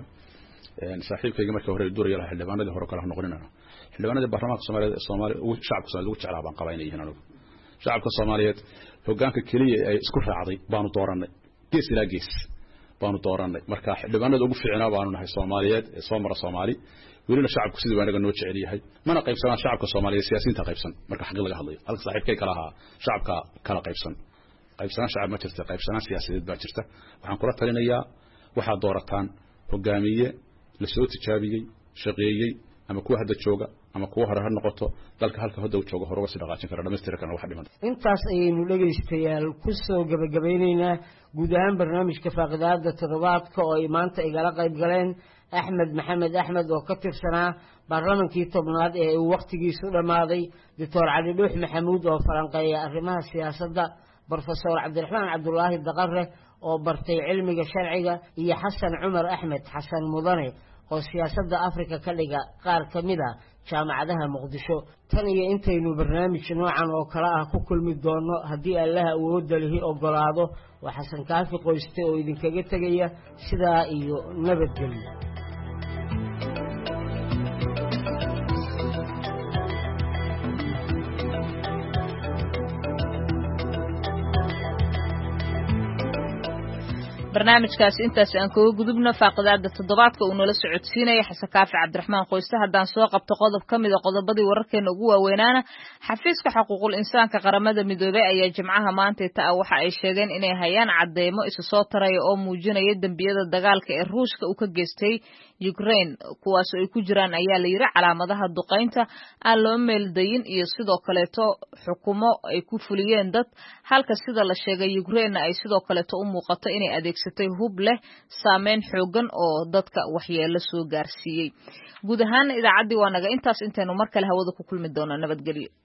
ee saaxiibkayga markii hore duraya la xildhibaanadii hore kala noqonina xildhibaanadii baarlamaanka Soomaaliyeed Soomaaliya uu shacabka Soomaaliyeed ugu jeclaa baan qabaynay yihiin anigu shacabka Soomaaliyeed hogaanka kaliya ay isku raacday baanu dooranay gees ilaa gees baanu dooranay marka xildhibaanada ugu fiicnaa baanu nahay Soomaaliyeed ee Soomara Soomaali weliba shacabku sidii wanaag noo jecel yahay mana qaybsanaa shacabka Soomaaliyeed siyaasiyiinta qaybsan marka xaq laga hadlayo halka saaxiibkay kala ahaa shacabka kala qaybsan qaybsanaa shacab ma jirto qaybsanaa siyaasiyeed baa jirta waxaan kula talinayaa waxa doorataan hogaamiye la soo tijaabiyay shaqeeyay ama kuwa hadda jooga ama kuwa hore ha noqoto dalka halka hadda uu joogo hore uga sii dhaqaajin kara dhameystir kana wax dhiman intaas ayaynu dhageystayaal ku soo gabagabaynaynaa guud ahaan barnaamijka faaqidaada toddobaadka oo ay maanta igala qayb galeen أحمد محمد أحمد وكتب سنة برلمان كي تبناد وقتي سودا ماضي دكتور علي لوح محمود وفرنقية الرماها السياسة دا بروفيسور عبد الرحمن عبد الله الدقرة وبرتي علمي شرعي هي حسن عمر أحمد حسن مضني وسياسة دا أفريقيا كلها قال كمدا جامعة دها مقدشو تاني انتينو برنامج نوعا وكراها كل مدونو هدي الله وود له أقلاده وحسن كافي قويستي وإذن كجتجية سدا إيو نبت جليل barnaamijkaas intaas aan kaga gudubno faaqidaada toddobaadka uu nala socodsiinaya xasan kaafi cabdiraxmaan qoyste haddaan soo qabto qodob ka mid a qodobadii wararkeena ugu waaweynaana xafiiska xuquuqul insaanka qaramada midoobay ayaa jimcaha maanta taa waxa ay sheegeen inay hayaan cadeymo isu soo taraya oo muujinaya dembiyada dagaalka ee ruushka uu ka geystay Ukraine kuwaas oo ay ku jiraan ayaa la yiri calaamadaha duqeynta aan loo meeldayin iyo sidoo kaleeto xukumo ay ku fuliyeen dad halka sida la sheegay Ukraine ay sidoo kaleeto u muuqato inay adeegsatay hub leh saameyn xoogan oo dadka waxyeello soo gaarsiiyay guud ahaan idaacaddii waa naga intaas intaynu mar kale hawada ku kulmi doonaa nabadgelyo